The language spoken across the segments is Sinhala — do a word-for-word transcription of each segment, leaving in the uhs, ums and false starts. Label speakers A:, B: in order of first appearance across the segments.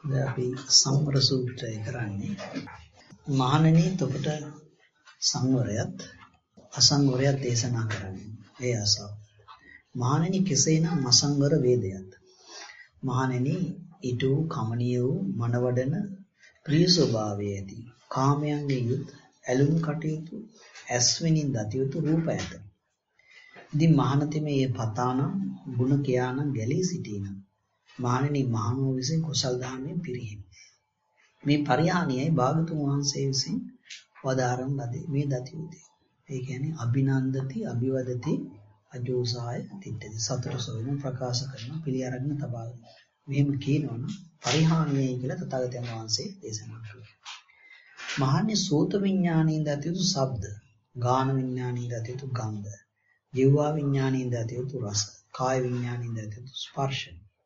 A: දැන් අපි සංවර සූත්‍රය කරන්නේ මහණෙනි තොපට සංවරයත් අසංවරයත් දේශනා කරන්නේ. ඒ අසව. මහණෙනි කෙසේනම් අසංවර වේදයත්. මහණෙනි ඊට කමනීය වූ මනවඩන ප්‍රිය ස්වභාවය ඇති කාමයන්ගේ යුත් ඇලුම් කටයුතු ඇස්වෙනින් දතියුතු රූප ඇත. ඉතින් මහණතෙම මේ පතානම් ගුණ කියානම් ගැලී සිටිනම් මහණෙනි මහණෝ විසින් කුසල් දහමෙන් පිරිහිමි. මේ පරිහානියයි භාගතුන් වහන්සේ විසින් වදාරන ලදී මේ දතියුතේ. ඒ කියන්නේ අභිනන්දති අභිවදති අජෝසාය තිට්ඨති සතර සොයන ප්‍රකාශ කරන පිළි අරගෙන තබා ගන්න. මෙහෙම කියනවනම් පරිහානියයි කියලා තථාගතයන් වහන්සේ දේශනා කළා. මහන්නේ සෝත විඥානයෙන් දතියුතු ශබ්ද, ගාන විඥානයෙන් දතියුතු ගන්ධ, ජීවා විඥානයෙන් දතියුතු රස, කාය විඥානයෙන් දතියුතු ස්පර්ශ.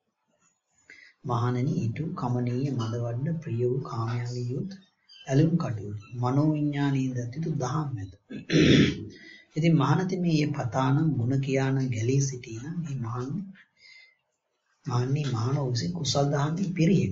A: මහණෙනි ඊට කමනීය මදවඩන ප්‍රිය වූ කාමයන්ගේ යුත් ඇලුම් කටයුතු මනෝ විඥානයෙන් දතියුතු දහම් ඇත. ඉතින් මහණති මේ පතානම් ගුණ කියානම් ගැලී සිටිනම් මේ මහණ මහන්නේ මහණෝ විසින් කුසල් දහමින් පිරිහෙමි.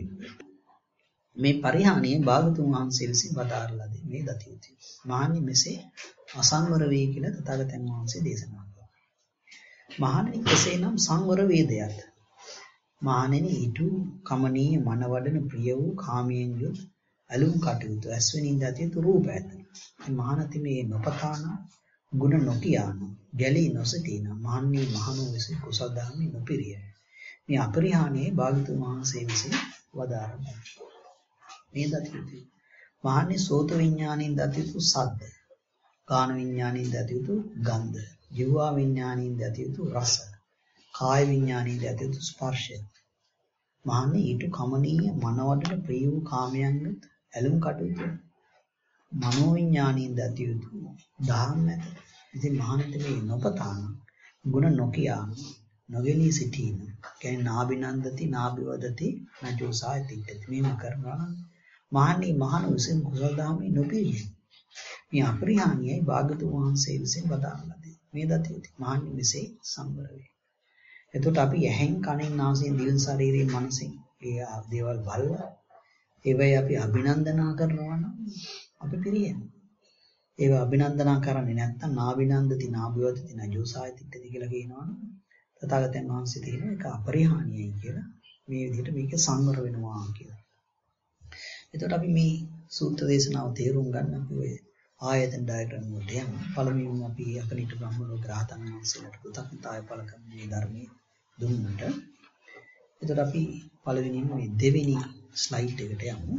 A: මේ පරිහානිය භාගතුන් වහන්සේ විසින් වදාරලා දෙන්නේ මේ දතියුතිය. මහන්නේ මෙසේ අසංවර වේ කියලා තථාගතයන් වහන්සේ දේශනා කළා. මහණෙනි කෙසේනම් සංවර වේදයත්. මහණෙනි ඊට කමනීය මනවඩන ප්‍රිය වූ කාමයෙන් යුත් ඇලුම් කටයුතු ඇස්වෙනින් දතියුතු රූප ඇත. මහණති මේ නොපතාන ගුණ නොකියාන ගැලී නොසිටින මහන්නේ මහණෝ විසින් කුසල් දහමින් නොපිරිය. මේ අපරිහානියේ භාගතුන් වහන්සේ විසින් වදාරනවා. මේ දතියුතු මහන්නේ සෝත විඥාණයෙන් දතියුතු සද්ද, ගාන විඥාණයෙන් දතියුතු ගන්ධ, ජීවා විඥාණයෙන් දතියුතු රස, කාය විඥාණයෙන් දතියුතු ස්පර්ශය. මහන්නේ ඊට කමනීය මනවඩන ප්‍රිය වූ කාමයන්ගේ ඇලුම් කටයුතු මනෝ විඥාණයෙන් දතියුතු දහම් ඇත. ඉතින් මහණෙනි මේ නොපතාන ගුණ නොකියාන නොගෙලී සිටීම කියන්නේ නාබිනන්දති නාබිවදති නජෝසාය තිට්ඨති. මේම කරනවා නම් මහන්නේ මහණ විසින් කුසල දහමේ නොපිරිය. මේ අපරිහානියයි භාගතුන් වහන්සේ විසින් වදාළා දී. මේ දතියුති මහන්නේ මෙසේ සංවර වේ. එතකොට අපි ඇහෙන් කනෙන් නාසයෙන් දිවෙන් ශරීරයෙන් මනසෙන් ඒ දේවල් බලලා ඒවයි අපි අභිනන්දනා කරනවා නම් අපි පිරියන්නේ. ඒව අභිනන්දනා කරන්නේ නැත්නම් නාබිනන්දති නාබිවදති නජෝසාය තිට්ඨති කියලා කියනවනම් තථාගතයන් වහන්සේ තියෙන එක අපරිහානියයි කියලා මේ විදිහට මේක සංවර වෙනවා කියලා. එතකොට අපි මේ සූත්‍ර දේශනාව තේරුම් ගන්න අපි ඔය ආයතන ඩයග්‍රෑම් වලට යමු. පළමුවෙන්ම අපි අකනිට බ්‍රහ්ම ලෝක රහතන් වහන්සේලාට කෘතඥතාවය පළ කරන මේ ධර්මයේ දුන්නට. එතකොට අපි පළවෙනිම මේ දෙවෙනි ස්ලයිඩ් එකට යමු.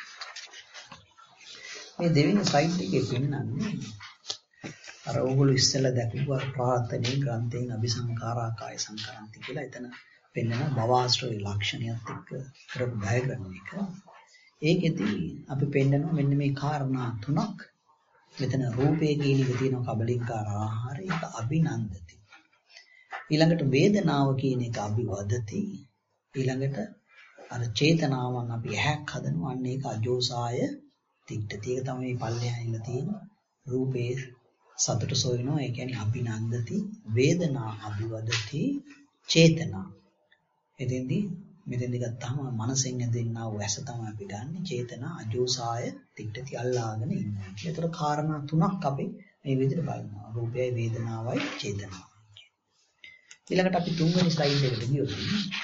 A: මේ දෙවෙනි ස්ලයිඩ් එකේ පෙන්නන්නේ අර ඕගොල්ලෝ ඉස්සෙල්ලා දැකපු අර ප්‍රාර්ථනේ ග්‍රන්ථයෙන් අபிසංකාරා කාය සංකරන්ති කියලා එතන පෙන්නන භවආශ්‍රය ලක්ෂණයත් එක්ක කරපු ඩයග්‍රෑම් එක. ඒකෙදී අපි පෙන්නනවා මෙන්න මේ කාරණා තුනක්. මෙතන රූපේ කියන එක තියෙනවා කබලින්කාර ආහාරය ඒක අභිනන්දති. ඊළඟට වේදනාව කියන එක අභිවදති. ඊළඟට අර චේතනාවන් අපි ඇහැක් හදනවා අන්න ඒක අජෝසාය තිට්ඨති. ඒක තමයි පල්ලෙහා ඉන්න තියෙන රූපේ සතට සොයනවා. ඒ කියන්නේ අභිනන්දති වේදනා අභිවදති චේතනා. එතෙන්දී මෙතෙන්දි ගත්තාම මනසෙන් ඇදෙන්නා වූ ඇස තමයි අපි ගන්න. චේතනා අජෝසාය තිට්ඨති අල්ලාගෙන ඉන්නවා. ඒතර කාරණා තුනක් අපි මේ විදිහට බලනවා. රූපයයි වේදනාවයි චේතනාවයි. ඊළඟට අපි තුන්වෙනි ස්ලයිඩ් එකට ගියොත්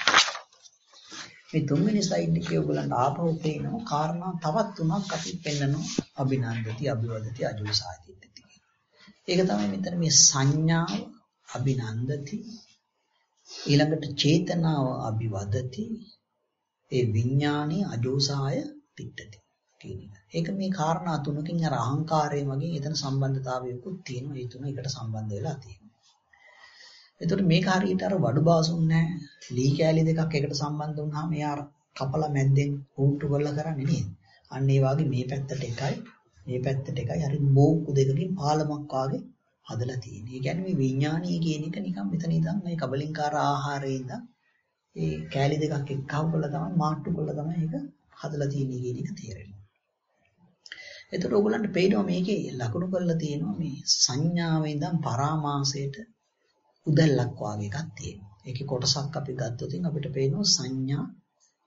A: මේ තුන්වෙනි ස්ලයිඩ් එකේ ඔයගලන්ට ආපහු පේනවා කාරණා තවත් තුනක් අපි පෙන්නනවා. අභිනන්දති අභිවදති අජෝසාය තිට්ඨති. ඒක තමයි මෙතන මේ සංඥාව අභිනන්දති ඊළඟට චේතනාව අභිවදති ඒ විඥානේ අජෝසාය තිට්ඨති කියන එක. ඒක මේ කාරණා තුනකින් අර අහංකාරය වගේ එතන සම්බන්ධතාවයකුත් තියෙනවා. ඒ තුන එකට සම්බන්ධ වෙලා තියෙනවා. එතකොට මේක හරියට අර වඩු බාසුන් නැහැ. ලී කෑලි දෙකක් එකට සම්බන්ධ වුණාම එයා අර කපලා මැද්දෙන් උන්ටු කරලා කරන්නේ නේද? අන්න ඒ වගේ මේ පැත්තට එකයි මේ පැත්තට එකයි හරි බෝක්කු දෙකකින් පාලමක් වාගේ හදලා තියෙන්නේ. ඒ කියන්නේ මේ විඥානීය කියන එක නිකන් මෙතන ඉඳන් මේ කබලින්කාර ආහාරයේ ඉඳන් ඒ කෑලි දෙකක් එක්කව කරලා තමයි මාට්ටු කරලා තමයි ඒක හදලා තියෙන්නේ කියන එක තේරෙනවා. එතකොට ඕගොල්ලන්ට පේනවා මේකේ ලකුණු කරලා තියෙනවා මේ සංඥාවේ ඉඳන් පරාමාසයට උදැල්ලක් වාගේ එකක් තියෙනවා. ඒකේ කොටසක් අපි ගත්තොත් අපිට පේනවා සංඥා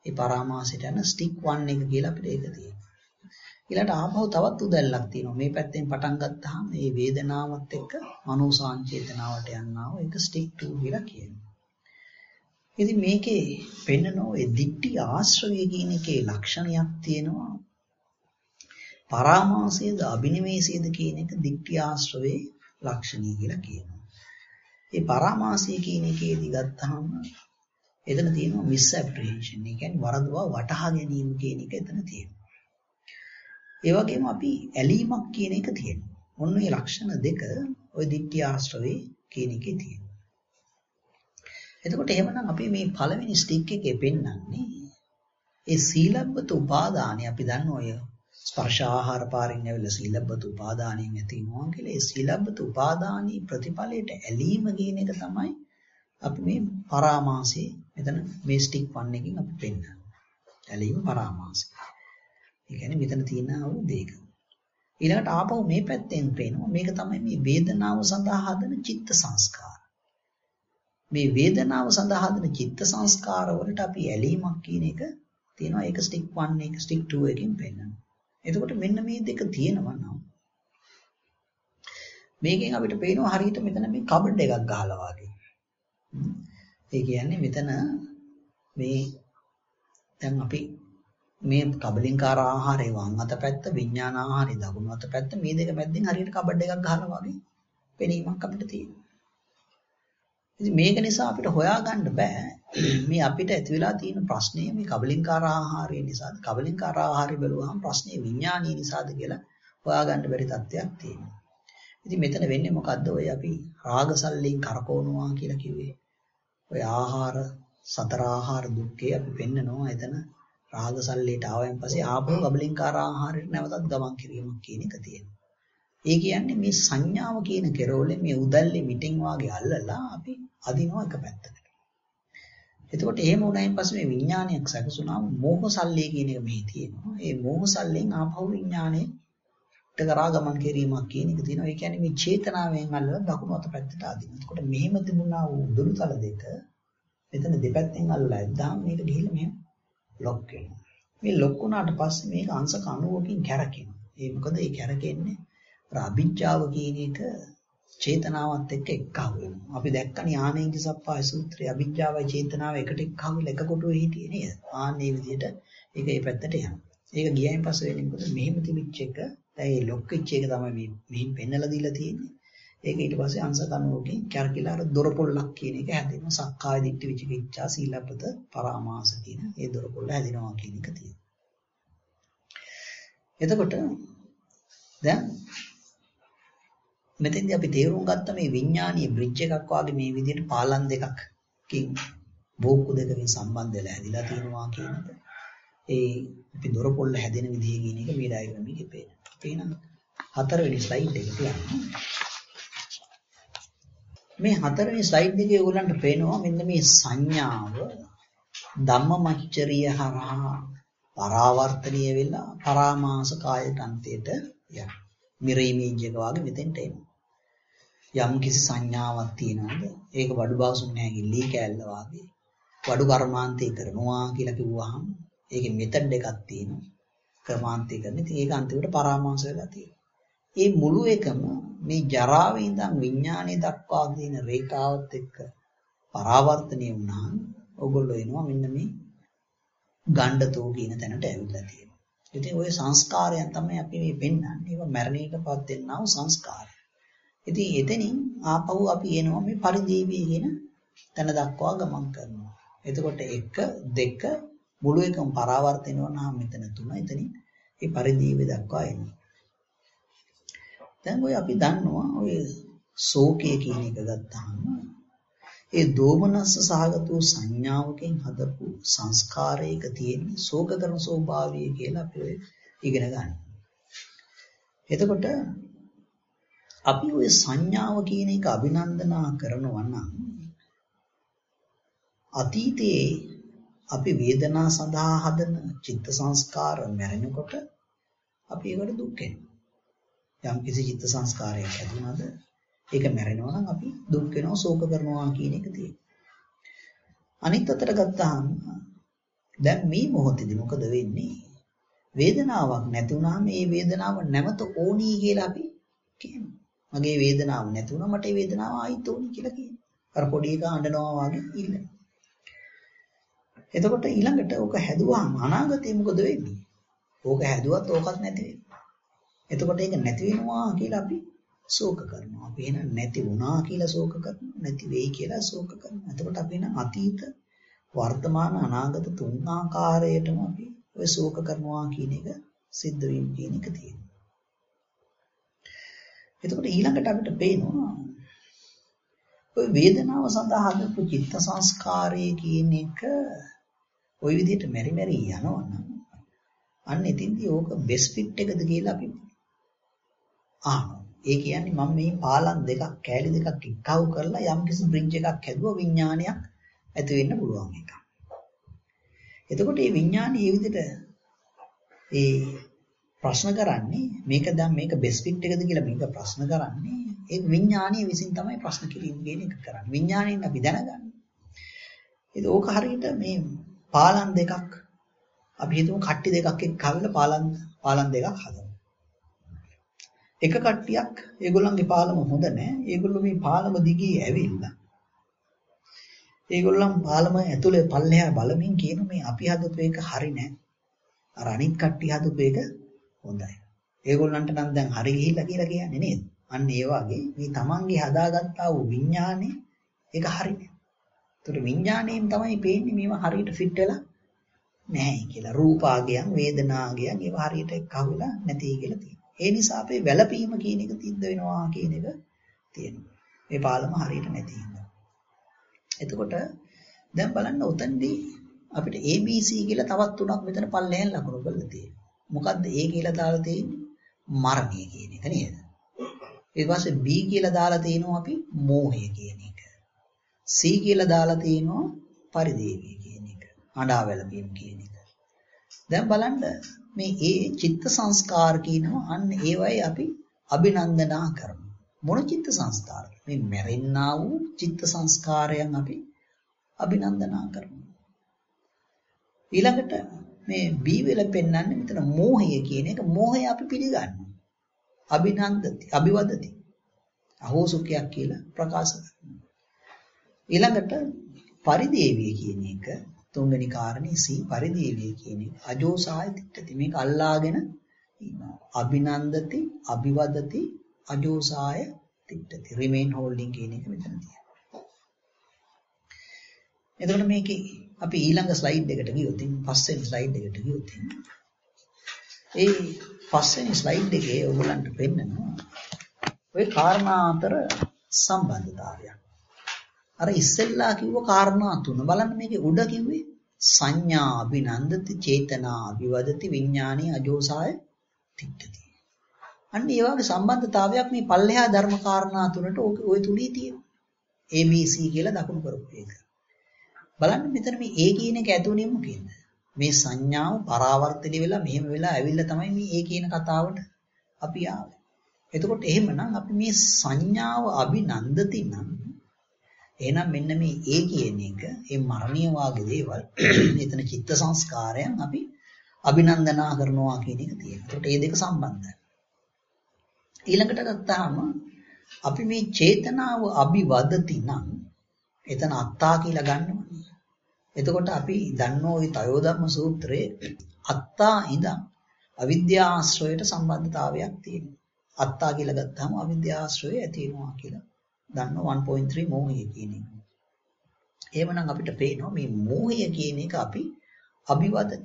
A: ඒ පරාමාසයට යන ස්ටික් වන් එක කියලා අපිට ඒක තියෙනවා. ඊළඟට ආපහු තවත් උදැල්ලක් තියෙනවා. මේ පැත්තෙන් පටන් ගත්තාම මේ වේදනාවත් එක්ක මනෝ සංචේතනාවට යනවා. ඒක ස්ටික් ටු කියලා කියනවා. ඉතින් මේකේ පෙන්නන ඔය දිට්ඨි ආශ්‍රවය කියන එකේ ලක්ෂණයක් තියෙනවා. පරාමාසයේද අභිනිවේෂයේද කියන එක දිට්ඨි ආශ්‍රවේ ලක්ෂණී කියලා කියනවා. ඒ පරාමාසය කියන එකේදී ගත්තාම එතන තියෙනවා මිස් ඇප්‍රිහෙන්ෂන්. ඒ කියන්නේ වරදවා වටහා ගැනීම කියන එක එතන තියෙනවා. ඒ වගේම අපි ඇලීමක් කියන එක තියෙනවා. ඔන්න ඒ ලක්ෂණ දෙක ওই දිට්ඨි ආශ්‍රවේ කියන එකේ තියෙනවා. එතකොට එහෙමනම් අපි මේ පළවෙනි ස්ටික් එකේ පෙන්නන්නේ ඒ සීලබ්බත උපාදානයි. අපි දන්න ඔය ස්පර්ශ ආහාර පාරින් ඇවිල්ලා සීලබ්බත උපාදානයෙන් ඇති වෙනවා කියලා. ඒ සීලබ්බත උපාදානී ප්‍රතිඵලයට ඇලීම කියන එක තමයි අපි මේ පරාමාසයේ මෙතන මේ ස්ටික් වන් එකකින් අපි පෙන්නන්නේ. ඇලීම පරාමාසය. ඒ කියන්නේ මෙතන තියෙන ආව දෙක. ඊළඟට ආපහු මේ පැත්තෙන් පේනවා මේක තමයි මේ වේදනාව සඳහා හදන චිත්ත සංස්කාර. මේ වේදනාව සඳහා හදන චිත්ත සංස්කාර වලට අපි ඇලීමක් කියන එක තියෙනවා. ඒක ස්ටික් වන් එක ස්ටික් ටූ එකකින් පෙන්නනවා. එතකොට මෙන්න මේ දෙක තියෙනවා නම් මේකෙන් අපිට පේනවා හරියට මෙතන මේ කබඩ් එකක් ගහලා වගේ. ඒ කියන්නේ මෙතන මේ දැන් අපි මේ කබලින්කාර ආහාරේ වම් අත පැත්ත විඥාන ආහාරේ දකුණු අත පැත්ත මේ දෙක මැද්දෙන් හරියට කබඩ් එකක් ගහලා වගේ පෙනීමක් අපිට තියෙනවා. ඉතින් මේක නිසා අපිට හොයාගන්න බෑ මේ අපිට ඇති වෙලා තියෙන ප්‍රශ්නේ මේ කබලින්කාර ආහාරය නිසාද කබලින්කාර ආහාරය බැලුවාම ප්‍රශ්නේ විඥානීය නිසාද කියලා හොයාගන්න බැරි තත්ත්වයක් තියෙනවා. ඉතින් මෙතන වෙන්නේ මොකද්ද? ඔය අපි රාගසල්ලෙන් කරකවනවා කියලා කිව්වේ. ඔය ආහාර සතර ආහාර දුක්ඛේ අපි පෙන්නනවා. එතන රාගසල්ලේට ආවයන් පස්සේ ආපහු කබලින්කාර ආහාරයට නැවතත් ගමන් කිරීමක් කියන එක තියෙනවා. ඒ කියන්නේ මේ සංඥාව කියන කෙරෝලේ මේ උදැල්ලේ මිටින් වාගේ අල්ලලා අපි අදිනවා එක පැත්තකට. එතකොට එහෙම වුණායින් පස්සේ මේ විඥානයක් සැකසුණාම මෝහසල්ලේ කියන එක මෙහි තියෙනවා. ඒ මෝහසල්ලෙන් ආපහු විඥානයට කරා ගමන් කිරීමක් කියන එක තියෙනවා. ඒ කියන්නේ මේ චේතනාවෙන් අල්ලලා දකුණු අත පැත්තට අදිනවා. එතකොට මෙහෙම තිබුණා වූ උදුරුතල දෙක මෙතන දෙපැත්තෙන් අල්ලලා ඇද්දාම මේක ගිහිල්ලා මෙහෙම ලොක් වෙනවා. මේ ලොක් වුණාට පස්සේ මේක අංශ කණුවකින් කැරකෙනවා. ඒ මොකද ඒ කැරකෙන්නේ අර අභිජ්ජාව කියන එක චේතනාවත් එක්ක එක්කහුව වෙනවා. අපි දැක්කනේ ආනේන්ජ සප්පාය සූත්‍රයේ අභිජ්ජාවයි චේතනාව එකට එක්කහුව වෙලා එක කොටුවේ හිටියේ නේද? ආන්නේ විදිහට ඒක ඒ පැත්තට යනවා. ඒක ගියයින් පස්සේ වෙන්නේ මොකද? මෙහෙම තිබිච්ච එක දැන් මේ ලොක් වෙච්ච එක තමයි මේ මෙහින් පෙන්නලා දීලා තියෙන්නේ. ඒක ඊට පස්සේ අංශ කණුවකින් කැරකිලා අර දොරපොල්ලක් කියන එක හැදෙනවා. සක්කාය දිට්ඨි විචිකිච්ඡා සීලබ්බත පරාමාස කියන ඒ දොරපොල්ල හැදෙනවා කියන එක තියෙනවා. එතකොට දැන් මෙතෙන්දී අපි තේරුම් ගත්ත මේ විඥානීය බ්‍රිජ් එකක් වාගේ මේ විදිහට පාලම් දෙකකින් බෝක්කු දෙකකින් සම්බන්ධ වෙලා හැදිලා තියෙනවා කියන එක. ඒ අපි දොරපොල්ල හැදෙන විදිහ කියන එක මේ ඩයග්‍රෑම් එකේ පේනවා. පේනවද? හතරවෙනි ස්ලයිඩ් එකට යන්න. මේ හතරවෙනි ස්ලයිඩ් එකේ ඔයගොල්ලන්ට පේනවා මෙන්න මේ සංඥාව ධම්මමච්චරිය හරහා පරාවර්තනීය වෙලා පරාමාස කායට අන්තයට යනවා. මිරර් ඉමේජ් එක වගේ මෙතෙන්ට එනවා. යම් කිසි සංඥාවක් තියනවාද? ඒක වඩු බාසුන් නැහැ ලී කෑල්ල වගේ. වඩු කර්මාන්තය කරනවා කියලා කිව්වහම ඒකේ මෙතඩ් එකක් තියෙනවා. කර්මාන්තය කරන. ඉතින් ඒක අන්තිමට පරාමාස වෙලා තියෙනවා. මේ මුළු එකම මේ ජරාවේ ඉඳන් විඥානයේ දක්වා තියෙන රේඛාවත් එක්ක පරාවර්තනය වුණාම ඕගොල්ලෝ එනවා මෙන්න මේ ගණ්ඩතෝ කියන තැනට ඇවිල්ලා තියෙනවා. ඉතින් ওই සංස්කාරයන් තමයි අපි මේ පෙන්වන්නේ. ඒක මරණයටපත් වෙනා වූ සංස්කාරය. ඉතින් එතනින් ආපහු අපි එනවා මේ පරිදේවී කියන තැන දක්වා ගමන් කරනවා. එතකොට එක දෙක මුළු එකම පරාවර්තන වෙනවා මෙතන තුන. එතනින් මේ පරිදේවී දක්වා එනවා. දැන් ඔය අපි දන්නවා ඔය ශෝකය කියන එක ගත්තාම ඒ දෝමනස්ස සහගත වූ සංඥාවකින් හදපු සංස්කාරයක තියෙන ශෝක කරන ස්වභාවය කියලා අපි ඔය ඉගෙන ගන්නවා. එතකොට අපි ඔය සංඥාව කියන එක අභිනන්දනා කරනවා නම් අතීතයේ අපි වේදනා සඳහා හදන චිත්ත සංස්කාර මැරෙනකොට අපි ඒකට දුක් වෙනවා. යම් කිසි චිත්ත සංස්කාරයක් ඇතිවනද ඒක මැරෙනවා නම් අපි දුක් වෙනවා ශෝක කරනවා කියන එක තියෙනවා. අනිත් අතට ගත්තාම දැන් මේ මොහොතේදී මොකද වෙන්නේ? වේදනාවක් නැති වුණාම මේ වේදනාව නැවත ඕනී කියලා අපි කියනවා. මගේ වේදනාව නැති වුණා මට මේ වේදනාව ආයිත් ඕනි කියලා කියනවා. අර පොඩි එකා අඬනවා වගේ ඉල්ලනවා. එතකොට ඊළඟට ඕක හැදුවාම අනාගතේ මොකද වෙන්නේ? ඕක හැදුවත් ඕකත් නැති වෙනවා. එතකොට ඒක නැති වෙනවා කියලා අපි ශෝක කරනවා. අපි එන නැති වුණා කියලා ශෝක කරනවා. නැති වෙයි කියලා ශෝක කරනවා. එතකොට අපි එන අතීත වර්තමාන අනාගත තුන් ආකාරයටම අපි ඔය ශෝක කරනවා කියන එක සිද්ධ වීම කියන එක තියෙනවා. එතකොට ඊළඟට අපිට පේනවා ඔය වේදනාව සඳහා හදපු චිත්ත සංස්කාරය කියන එක ওই විදිහට මෙරි මෙරි යනවනම් අන්න එතින්දී ඕක බෙස් ෆිට් එකද කියලා අපි අහනවා. ඒ කියන්නේ මම මේ පාලම් දෙකක් කෑලි දෙකක් එක්කව කරලා යම්කිසි බ්‍රිජ් එකක් හැදුවා විඥානයක් ඇති වෙන්න පුළුවන් එක. එතකොට මේ විඥානේ මේ විදිහට ඒ ප්‍රශ්න කරන්නේ මේක දැන් මේක බෙස් ෆිට් එකද කියලා මේක ප්‍රශ්න කරන්නේ ඒ විඥානීය විසින් තමයි ප්‍රශ්න කිරීම කියන එක කරන්නේ. විඥාණයෙන් අපි දැනගන්නේ. ඒක ඕක හරියට මේ පාලම් දෙකක් අපි හිතමු කට්ටි දෙකක් එක්කවල පාලම් පාලම් දෙකක් හදනවා. එක කට්ටියක් ඒගොල්ලන්ගේ පාලම හොඳ නැහැ. ඒගොල්ලෝ මේ පාලම දිගේ ඇවිල්ලා. ඒගොල්ලන් පාලම ඇතුලේ පල්ලෙහා බලමින් කියන මේ අපි හදපු එක හරි නෑ. අර අනිත් කට්ටිය හදපු එක හොඳයි. ඒගොල්ලන්ට නම් දැන් හරි ගිහිල්ලා කියලා කියන්නේ නේද? අන්න ඒ වගේ මේ තමන්ගේ හදාගත්තා වූ විඥානේ ඒක හරි නෑ. ඒතකොට විඥාණයෙන් තමයි පේන්නේ මේවා හරියට ෆිට වෙලා නැහැ කියලා. රූපාගයන්, වේදනාගයන් ඒවා හරියට එක්කවලා නැති කියලා තියෙනවා. ඒ නිසා අපේ වැළපීම කියන එක තිද්ද වෙනවා කියන එක තියෙනවා. මේ පාලම හරියට නැති හින්දා. එතකොට දැන් බලන්න උතන්දී අපිට A B C කියලා තවත් තුනක් මෙතන පල්ලෙහෙන් ලකුණු කරලා තියෙනවා. මොකද්ද A කියලා දාලා තියෙන්නේ? මරණය කියන එක නේද? ඊට පස්සේ B කියලා දාලා තිනවා අපි මෝහය කියන එක. C කියලා දාලා තිනවා පරිදේවය කියන එක. අඬා වැළපීම කියන එක. දැන් බලන්න මේ ඒ චිත්ත සංස්කාර කියනවා අන්න ඒවයි අපි අභිනන්දනා කරමු. මොන චිත්ත සංස්කාරද? මේ මැරෙන්නා වූ චිත්ත සංස්කාරයන් අපි අභිනන්දනා කරමු. ඊළඟට මේ B වල පෙන්වන්නේ මෙතන මෝහය කියන එක. මෝහය අපි පිළිගන්නවා. අභිනන්දති, අභිවදති. අහෝසුකයක් කියලා ප්‍රකාශ කරනවා. ඊළඟට පරිදේවය කියන එක තුන්වෙනි කාරණේ C පරිදේවය කියන එක අජෝසාය තිට්ඨති. මේක අල්ලාගෙන ඉන්නවා. අභිනන්දති, අභිවදති, අජෝසාය තිට්ඨති. රිමේන් හෝල්ඩින් කියන එක මෙතන තියෙනවා. එතකොට මේකේ අපි ඊළඟ ස්ලයිඩ් එකට ගියොත් පස්වෙනි ස්ලයිඩ් එකට ගියොත් ඒ පස්වෙනි ස්ලයිඩ් එකේ ඔයගොල්ලන්ට පෙන්නනවා ඔය කාරණා අතර සම්බන්ධතාවයක්. අර ඉස්සෙල්ලා කිව්ව කාරණා තුන බලන්න මේකේ උඩ කිව්වේ සංඥා අභිනන්දති, චේතනා අභිවදති, විඥානීය අජෝසාය තිට්ඨති. අන්න ඒ වගේ සම්බන්ධතාවයක් මේ පල්ලෙහා ධර්ම කාරණා තුනට ඔය තුලී තියෙනවා. A B C කියලා දකුණු කරපු එක. බලන්න මෙතන මේ A කියන එක ඇතුණේ මොකෙන්ද? මේ සංඥාව පරාවර්තනය වෙලා මෙහෙම වෙලා ඇවිල්ලා තමයි මේ A කියන කතාවට අපි ආවේ. එතකොට එහෙමනම් අපි මේ සංඥාව අභිනන්දති නම් එහෙනම් මෙන්න මේ A කියන එක මේ මරණීය වාගේ දේවල් එතන චිත්ත සංස්කාරයන් අපි අභිනන්දනා කරනවා කියන එක තියෙනවා. ඒකට මේ දෙක සම්බන්ධයි. ඊළඟට ගත්තාම අපි මේ චේතනාව අභිවදති නම් එතන අත්තා කියලා ගන්නවා. එතකොට අපි දන්නෝ ওই තයෝධම්ම සූත්‍රයේ අත්තා ඉඳන් අවිද්‍යා ආශ්‍රයයට සම්බන්ධතාවයක් තියෙනවා. අත්තා කියලා ගත්තාම අවිද්‍යා ආශ්‍රයය ඇති වෙනවා කියලා දන්නවා one point three මෝහය කියන එක. එහෙමනම් අපිට පේනවා මේ මෝහය කියන එක අපි අභිවදති.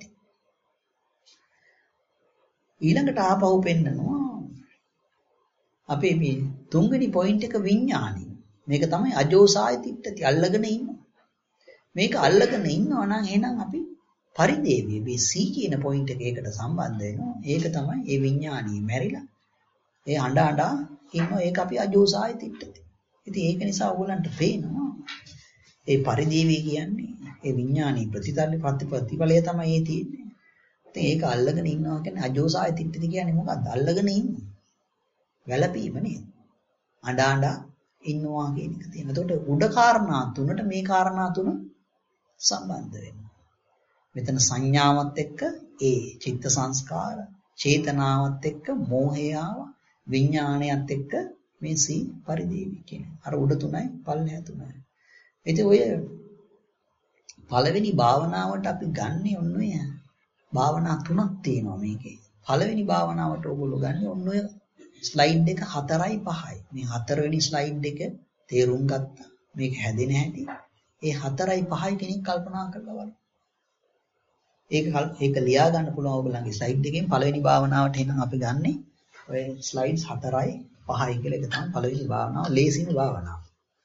A: ඊළඟට ආපහු පෙන්නනවා අපේ මේ තුන්වෙනි පොයින්ට් එක විඥානි. මේක තමයි අජෝසාය තිට්ඨති අල්ලගෙන ඉන්නවා. මේක අල්ලගෙන ඉන්නවා නම් එහෙනම් අපි පරිදේවී මේ C කියන පොයින්ට් එක ඒකට සම්බන්ධ වෙනවා. ඒක තමයි ඒ විඥානීය මැරිලා. ඒ අඬ අඬ ඉන්නවා. ඒක අපි අජෝසාය තිට්ඨති. ඉතින් ඒක නිසා ඕගොල්ලන්ට පේනවා ඒ පරිදේවී කියන්නේ ඒ විඥානීය ප්‍රතිතල්ලි ප්‍රතිපලය තමයි ඒ තියෙන්නේ. ඉතින් ඒක අල්ලගෙන ඉන්නවා කියන්නේ අජෝසාය තිට්ඨති කියන්නේ මොකක්ද? අල්ලගෙන ඉන්නේ. වැළපීම නේද? අඬ අඬ ඉන්නවා කියන එක තියෙනවා. එතකොට උඩ කාරණා තුනට මේ කාරණා තුන සම්බන්ධ වෙනවා. මෙතන සංඥාවත් එක්ක ඒ චිත්ත සංස්කාර, චේතනාවත් එක්ක මෝහය ආවා, විඥාණයත් එක්ක මේ සී පරිදේවි කියන්නේ. අර උඩ තුනයි පල්ලෙහා තුනයි. ඉතින් ඔය පළවෙනි භාවනාවට අපි ගන්නෙ ඔන්න ඔය භාවනා තුනක් තියෙනවා මේකේ. පළවෙනි භාවනාවට ඕගොල්ලෝ ගන්නෙ ඔන්න ඔය ස්ලයිඩ් එක හතරයි පහයි. මේ හතරවෙනි ස්ලයිඩ් එක තේරුම් ගත්තා. මේක හැදෙන හැටි. ඒ හතරයි පහයි කෙනෙක් කල්පනා කරලා බලන්න. ඒක ඒක ලියා ගන්න පුළුවන් ඕගොල්ලන්ගේ ස්ලයිඩ් එකෙන් පළවෙනි භාවනාවට එහෙනම් අපි ගන්නෙ ඔය ස්ලයිඩ්ස් හතරයි පහයි කියලා. ඒක තමයි පළවෙනි භාවනාව, ලේසිම භාවනාව.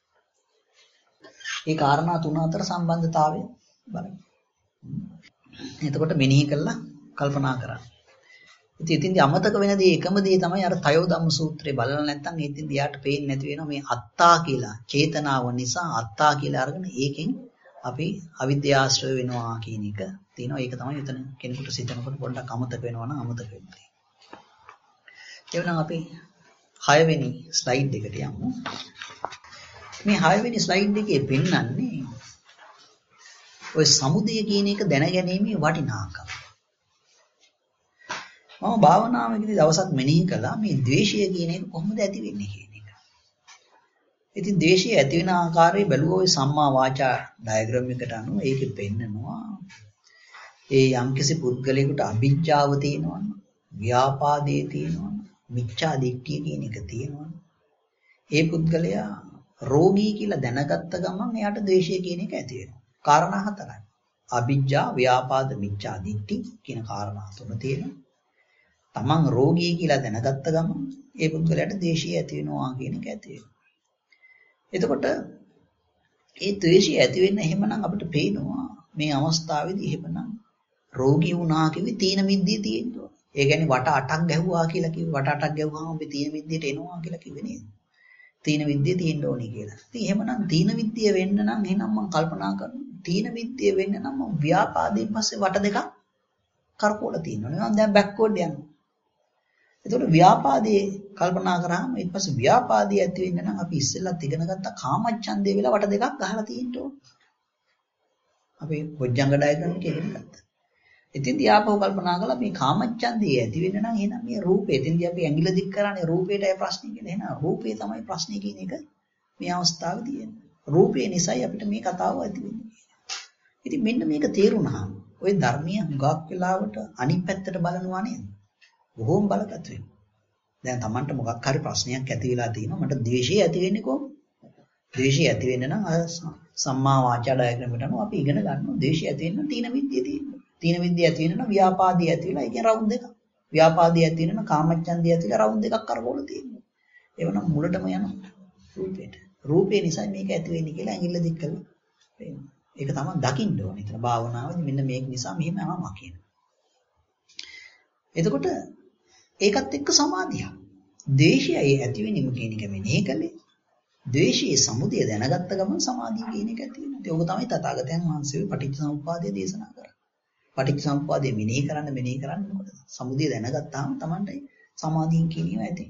A: මේ කාරණා තුන අතර සම්බන්ධතාවය බලන්න. එතකොට මෙනෙහි කළා කල්පනා කරන්න. ඉතින් ඉතින්දී අමතක වෙන දේ එකම දේ තමයි අර තයෝ ධම්ම සූත්‍රය බලලා නැත්නම් ඉතින්දී යාට පේන්නේ නැති වෙනවා මේ අත්තා කියලා චේතනාව නිසා අත්තා කියලා අරගෙන ඒකෙන් අපි අවිද්‍යාශ්‍රය වෙනවා කියන එක තියෙනවා. ඒක තමයි එතන කෙනෙකුට සිතනකොට පොඩ්ඩක් අමතක වෙනවා නම් අමතක වෙන්නේ. එවනම් අපි හය වෙනි ස්ලයිඩ් එකට යමු. මේ හය වෙනි ස්ලයිඩ් එකේ පෙන්නන්නේ ඔය සමුදය කියන එක දැනගැනීමේ වටිනාකම. මම භාවනාවේදී දවසක් මෙනෙහි කළා මේ ද්වේෂය කියන එක කොහොමද ඇති වෙන්නේ කියන එක. ඉතින් ද්වේෂය ඇති වෙන ආකාරය බැලුවා ඔය සම්මා වාචා ඩයග්‍රෑම් එකට අනුව ඒකෙ පෙන්නනවා. ඒ යම්කිසි පුද්ගලයෙකුට අභිජ්ජාව තියෙනවා, ව්‍යාපාදේ තියෙනවා, මිච්ඡා දිට්ඨිය කියන එක තියෙනවා. ඒ පුද්ගලයා රෝගී කියලා දැනගත්ත ගමන් එයාට ද්වේෂය කියන එක ඇති වෙනවා. කාරණා හතරයි. අභිජ්ජා, ව්‍යාපාද, මිච්ඡා දිට්ඨි කියන කාරණා තුන තියෙනවා. තමන් රෝගී කියලා දැනගත්ත ගමන් ඒ පුද්ගලයාට ද්වේෂය ඇති වෙනවා කියන එක ඇති වෙනවා. එතකොට ඒ ද්වේෂය ඇති වෙන්න එහෙමනම් අපිට පේනවා මේ අවස්ථාවේදී එහෙමනම් රෝගී වුණා කිව්වේ තීන මිද්දේ තියෙනවා. ඒ කියන්නේ වට අටක් ගැහුවා කියලා කිව්වේ වට අටක් ගැහුවාම අපි තීන මිද්දේට එනවා කියලා කිව්වේ නේද? තීන මිද්දේ තියෙන්න ඕනේ කියලා. ඉතින් එහෙමනම් තීන මිද්දේ වෙන්න නම් එහෙනම් මම කල්පනා කරනවා තීන මිද්දේ වෙන්න නම් මම ව්‍යාපාදයෙන් පස්සේ වට දෙකක් කරකවලා තියෙනවා. මම දැන් බෑක්වර්ඩ් යනවා. එතකොට ව්‍යාපාදයේ කල්පනා කරාම ඊට පස්සේ ව්‍යාපාදයේ ඇති වෙන්න නම් අපි ඉස්සෙල්ලත් ඉගෙන ගත්ත කාමච්ඡන්දේ වෙලා වට දෙකක් ගහලා තියෙන්න ඕන. අපි බොජ්ජංග ඩයග්‍රෑම් එක ඉගෙන ගත්තා. ඉතින්දී ආපහු කල්පනා කළා මේ කාමච්ඡන්දේ ඇති වෙන්න නම් එහෙනම් මේ රූපේ ඉතින්දී අපි ඇඟිල්ල දික් කරන්නේ රූපේටයි ප්‍රශ්නේ කියලා. එහෙනම් රූපේ තමයි ප්‍රශ්නේ කියන එක මේ අවස්ථාවේ තියෙන්නේ. රූපේ නිසායි අපිට මේ කතාව ඇති වෙන්නේ. ඉතින් මෙන්න මේක තේරුණාම ওই ධර්මීය හුඟක් වෙලාවට අනිත් පැත්තට බලනවා නේද? බොහෝම බලගත් වෙනවා. දැන් Tamanට මොකක් හරි ප්‍රශ්නයක් ඇති වෙලා තියෙනවා. මට ද්වේෂය ඇති වෙන්නේ කොහොමද? ද්වේෂය ඇති වෙන්න නම් සම්මා වාචා ඩයග්‍රෑම් එකට අනුව අපි ඉගෙන ගන්නවා. ද්වේෂය ඇති වෙන්න තීන මිද්දේ තියෙනවා. තීන මිද්දේ ඇති වෙන්න නම් ව්‍යාපාදී ඇති වෙලා ඒ කියන්නේ රවුන්ඩ් දෙකක්. ව්‍යාපාදී ඇති වෙන්න නම් කාමච්ඡන්දේ ඇති වෙලා රවුන්ඩ් දෙකක් කරකවලා තියෙනවා. ඒවනම් මුලටම යනවා රූපේට. රූපේ නිසා මේක ඇති වෙන්නේ කියලා ඇඟිල්ල දික් කරලා පේනවා. ඒක තමයි දකින්න ඕනේ. එතන භාවනාවේදී මෙන්න මේක නිසා මෙහෙම යනවා කියන. එතකොට ඒකත් එක්ක සමාධිය. ද්වේෂයයි ඇති වෙන්නේ මොකේන එක මෙනෙහි කළේ. ද්වේෂයේ සමුදය දැනගත්ත ගමන් සමාධිය කියන එක ඇති වෙනවා. ඒක තමයි තථාගතයන් වහන්සේ පටිච්චසමුප්පාදය දේශනා කරන්නේ. පටිච්චසමුප්පාදය මෙනෙහි කරන්න මෙනෙහි කරන්න මොකද? සමුදය දැනගත්තාම Tamanටයි සමාධියෙන් කියනියව ඇති.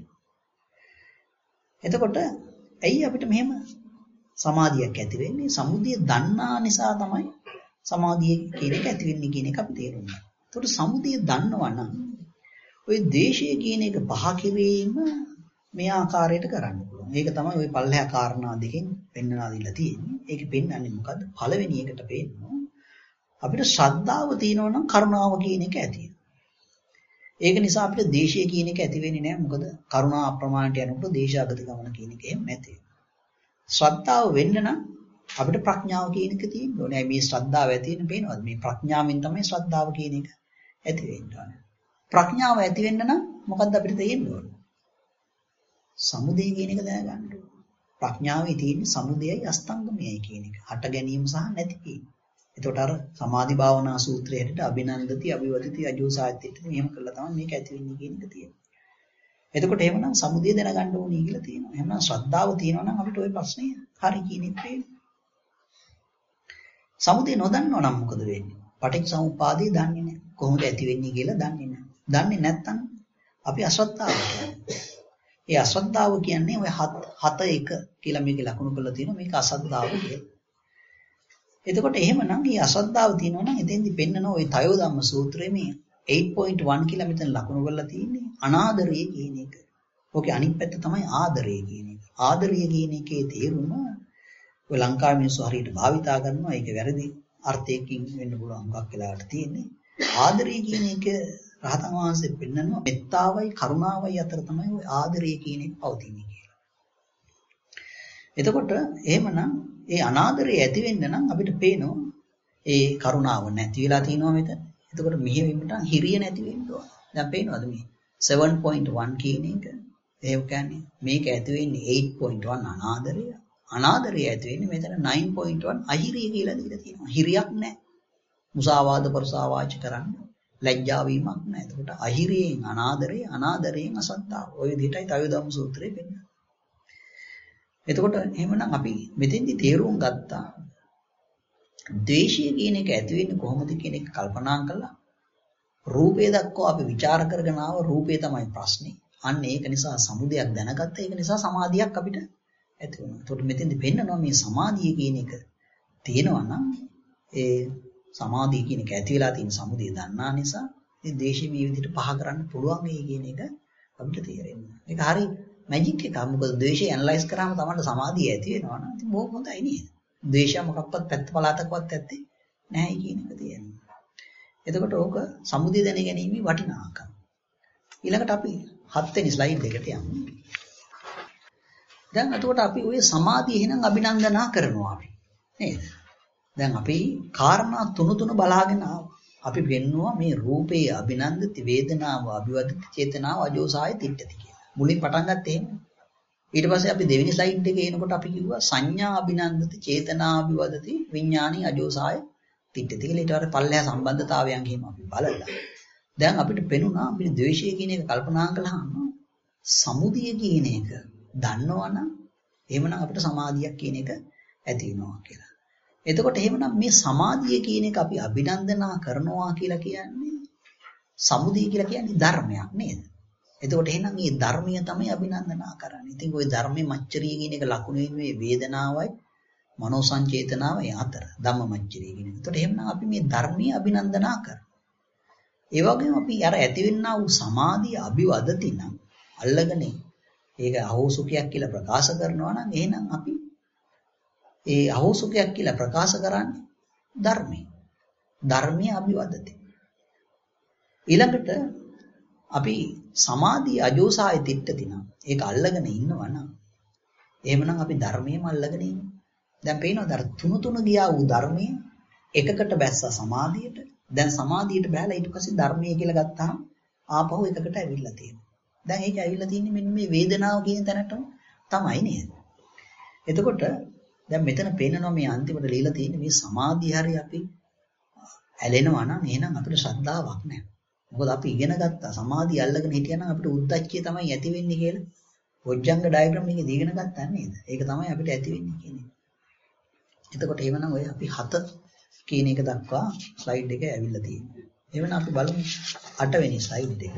A: එතකොට ඇයි අපිට මෙහෙම සමාධියක් ඇති වෙන්නේ? සමුදය දන්නා නිසා තමයි සමාධිය කියන එක ඇති වෙන්නේ කියන එක අපි තේරුම් ගන්න. එතකොට සමුදය දන්නවා නම් ඔය ද්වේෂය කියන එක පහ කිරීම මේ ආකාරයට කරන්න පුළුවන්. ඒක තමයි ওই පල්ලෙහා කාරණා දෙකෙන් පෙන්වලා දීලා තියෙන්නේ. ඒකෙ පෙන්වන්නේ මොකද්ද? පළවෙනි එකට පෙන්නනවා අපිට ශ්‍රද්ධාව තියෙනවා නම් කරුණාව කියන එක ඇති. ඒක නිසා අපිට ද්වේෂය කියන එක ඇති වෙන්නේ නැහැ. මොකද කරුණා අප්‍රමාණයට යනකොට දේශාගත ගමන කියන එක එහෙම නැති. ශ්‍රද්ධාව වෙන්න නම් අපිට ප්‍රඥාව කියන එක තියෙන්න ඕනේ. මේ ශ්‍රද්ධාව ඇති වෙන පේනවද? මේ ප්‍රඥාවෙන් තමයි ශ්‍රද්ධාව කියන එක ඇති වෙන්න ඕනේ. ප්‍රඥාව ඇති වෙන්න නම් මොකද්ද අපිට තියෙන්න ඕනේ? සමුදය කියන එක දැනගන්න ඕනේ. ප්‍රඥාවේ තියෙන සමුදයයි අස්තංගමයයි කියන එක. හට ගැනීම සහ නැති වීම. එතකොට අර සමාධි භාවනා සූත්‍රයේ හැටියට අභිනන්දති අභිවදති අජෝසායතිට මෙහෙම කළා තමයි මේක ඇති වෙන්නේ කියන එක තියෙනවා. එතකොට එහෙමනම් සමුදය දැනගන්න ඕනේ කියලා තියෙනවා. එහෙනම් ශ්‍රද්ධාව තියෙනවා නම් අපිට ওই ප්‍රශ්නේ හරි කියන එක පේනවා. සමුදය නොදන්නව නම් මොකද වෙන්නේ? පටිච්චසමුප්පාදේ දන්නේ නැහැ. කොහොමද ඇති වෙන්නේ කියලා දන්නේ නැහැ. දන්නේ නැත්නම් අපි අශ්‍රද්ධාවට යනවා. ඒ අශ්‍රද්ධාව කියන්නේ ඔය හත එක කියලා මේකේ ලකුණු කරලා තියෙනවා. මේක අශ්‍රද්ධාව කියලා. එතකොට එහෙමනම් මේ අසද්ධාව තියෙනවා නම් එතෙන්දි පෙන්නන ওই තයෝ ධම්ම සූත්‍රයේ මේ eight point one කියලා මෙතන ලකුණු කරලා තියෙන්නේ අනාදරය කියන එක. ඕකේ අනිත් පැත්ත තමයි ආදරය කියන එක. ආදරය කියන එකේ තේරුම ඔය ලංකාවේ මිනිස්සු හරියට භාවිතා කරනවා. ඒක වැරදි අර්ථයකින් වෙන්න පුළුවන් හුඟක් වෙලාවට තියෙන්නේ. ආදරය කියන එක රහතන් වහන්සේ පෙන්නනවා මෙත්තාවයි කරුණාවයි අතර තමයි ওই ආදරය කියන එක පවතින්නේ කියලා. එතකොට එහෙමනම් ඒ අනාදරය ඇති වෙන්න නම් අපිට පේනවා ඒ කරුණාව නැති වෙලා තියෙනවා මෙතන. එතකොට මෙහෙවිමට හිරිය නැති වෙන්න ඕන. දැන් පේනවද මේ seven point one කියන එක? ඒ කියන්නේ මේක ඇති වෙන්නේ eight point one අනාදරය. අනාදරය ඇති වෙන්නේ මෙතන nine point one අහිරිය කියලා දීලා තියෙනවා. හිරියක් නැහැ. මුසාවාද පරසාවාච කරන්න ලැජ්ජා වීමක් නැහැ. එතකොට අහිරියෙන් අනාදරය, අනාදරයෙන් අසද්ධාව. ඔය විදිහටයි තයෝ ධම්ම සූත්‍රයේ පෙන්නන්නේ. එතකොට එහෙමනම් අපි මෙතෙන්දි තේරුම් ගත්තා ද්වේෂය කියන එක ඇති වෙන්නේ කොහොමද කියන එක කල්පනා කළා. රූපේ දක්වා අපි ਵਿਚාර කරගෙන ආව රූපේ තමයි ප්‍රශ්නේ. අන්න ඒක නිසා සමුදයක් දැනගත්තා. ඒක නිසා සමාධියක් අපිට ඇති වුණා. එතකොට මෙතෙන්දි පෙන්නනවා මේ සමාධිය කියන එක තියෙනවා නම් ඒ සමාධිය කියන එක ඇති වෙලා තියෙන සමුදය දන්නා නිසා මේ ද්වේෂය මේ විදිහට පහ කරන්න පුළුවන් වෙයි කියන එක අපිට තේරෙනවා. ඒක හරි මැජික් එකක්. මොකද ද්වේෂය ඇනලයිස් කරාම තමයි සමාධිය ඇති වෙනවා නේද? ඉතින් බොහොම හොඳයි නේද? ද්වේෂය මොකක්වත් පැත්ත පළාතකවත් ඇත්තේ නැහැ කියන එක තියෙනවා. එතකොට ඕක සමුදය දැන ගැනීමේ වටිනාකම. ඊළඟට අපි හත් වෙනි ස්ලයිඩ් එකට යමු. දැන් එතකොට අපි ওই සමාධිය එහෙනම් අභිනන්දනා කරනවා අපි. නේද? දැන් අපි කාරණා තුන තුන බලාගෙන ආවා. අපි වෙන්නවා මේ රූපේ අභිනන්දති වේදනාව අභිවදති චේතනාව අජෝසාය තිට්ඨති කියලා. මුලින් පටන් ගත්තේ එහෙම. ඊට පස්සේ අපි දෙවෙනි ස්ලයිඩ් එකේ එනකොට අපි කිව්වා සංඥා අභිනන්දති චේතනා අභිවදති විඥානි අජෝසාය තිට්ඨති කියලා. ඊට පස්සේ පල්ලෙහා සම්බන්ධතාවයන් එහෙම අපි බලලා. දැන් අපිට පෙනුණා අපි ද්වේෂය කියන එක කල්පනා කළාම සමුදය කියන එක දන්නවනම් එහෙමනම් අපිට සමාධියක් කියන එක ඇති වෙනවා කියලා. එතකොට එහෙමනම් මේ සමාධිය කියන එක අපි අභිනන්දනා කරනවා කියලා කියන්නේ සමුදය කියලා කියන්නේ ධර්මයක් නේද? එතකොට එහෙනම් මේ ධර්මය තමයි අභිනන්දනා කරන්නේ. ඉතින් ওই ධර්මයේ මච්චරිය කියන එක ලකුණු වෙන්නේ වේදනාවයි මනෝ සංචේතනාවයි අතර ධම්මමච්චරිය කියන එක. එතකොට එහෙනම් අපි මේ ධර්මයේ අභිනන්දනා කරනවා. ඒ වගේම අපි අර ඇතිවෙනා වූ සමාධිය අභිවදති නම් අල්ලගෙන ඒක අහෝසුකයක් කියලා ප්‍රකාශ කරනවා නම් එහෙනම් අපි ඒ අහෝසුකයක් කියලා ප්‍රකාශ කරන්නේ ධර්මයේ. ධර්මයේ අභිවදති. ඊළඟට අපි සමාධිය අජෝසාය තිට්ඨති නම් ඒක අල්ලගෙන ඉන්නවා නම් එහෙමනම් අපි ධර්මයේම අල්ලගෙන ඉන්නවා. දැන් පේනවද අර තුන තුන ගියා වූ ධර්මයේ එකකට බැස්සා සමාධියට. දැන් සමාධියට බහැලා ඊට පස්සේ ධර්මයේ කියලා ගත්තාම ආපහු එකකට ඇවිල්ලා තියෙනවා. දැන් ඒක ඇවිල්ලා තියෙන්නේ මෙන්න මේ වේදනාව කියන තැනටම තමයි නේද? එතකොට දැන් මෙතන පේනවා මේ අන්තිමට ලියලා තියෙන්නේ මේ සමාධිය හරිය අපි ඇලෙනවා නම් එහෙනම් අපිට ශ්‍රද්ධාවක් නැහැ. මොකද අපි ඉගෙන ගත්තා සමාධිය අල්ලගෙන හිටියනම් අපිට උද්දච්චය තමයි ඇති වෙන්නේ කියලා. බොජ්ජංග ඩයග්‍රෑම් එකේ දීගෙන ගත්තා නේද? ඒක තමයි අපිට ඇති වෙන්නේ කියන්නේ. එතකොට එවනම් ඔය අපි හත කියන එක දක්වා ස්ලයිඩ් එක ඇවිල්ලා තියෙනවා. එවනම් අපි බලමු අට වෙනි ස්ලයිඩ් එක.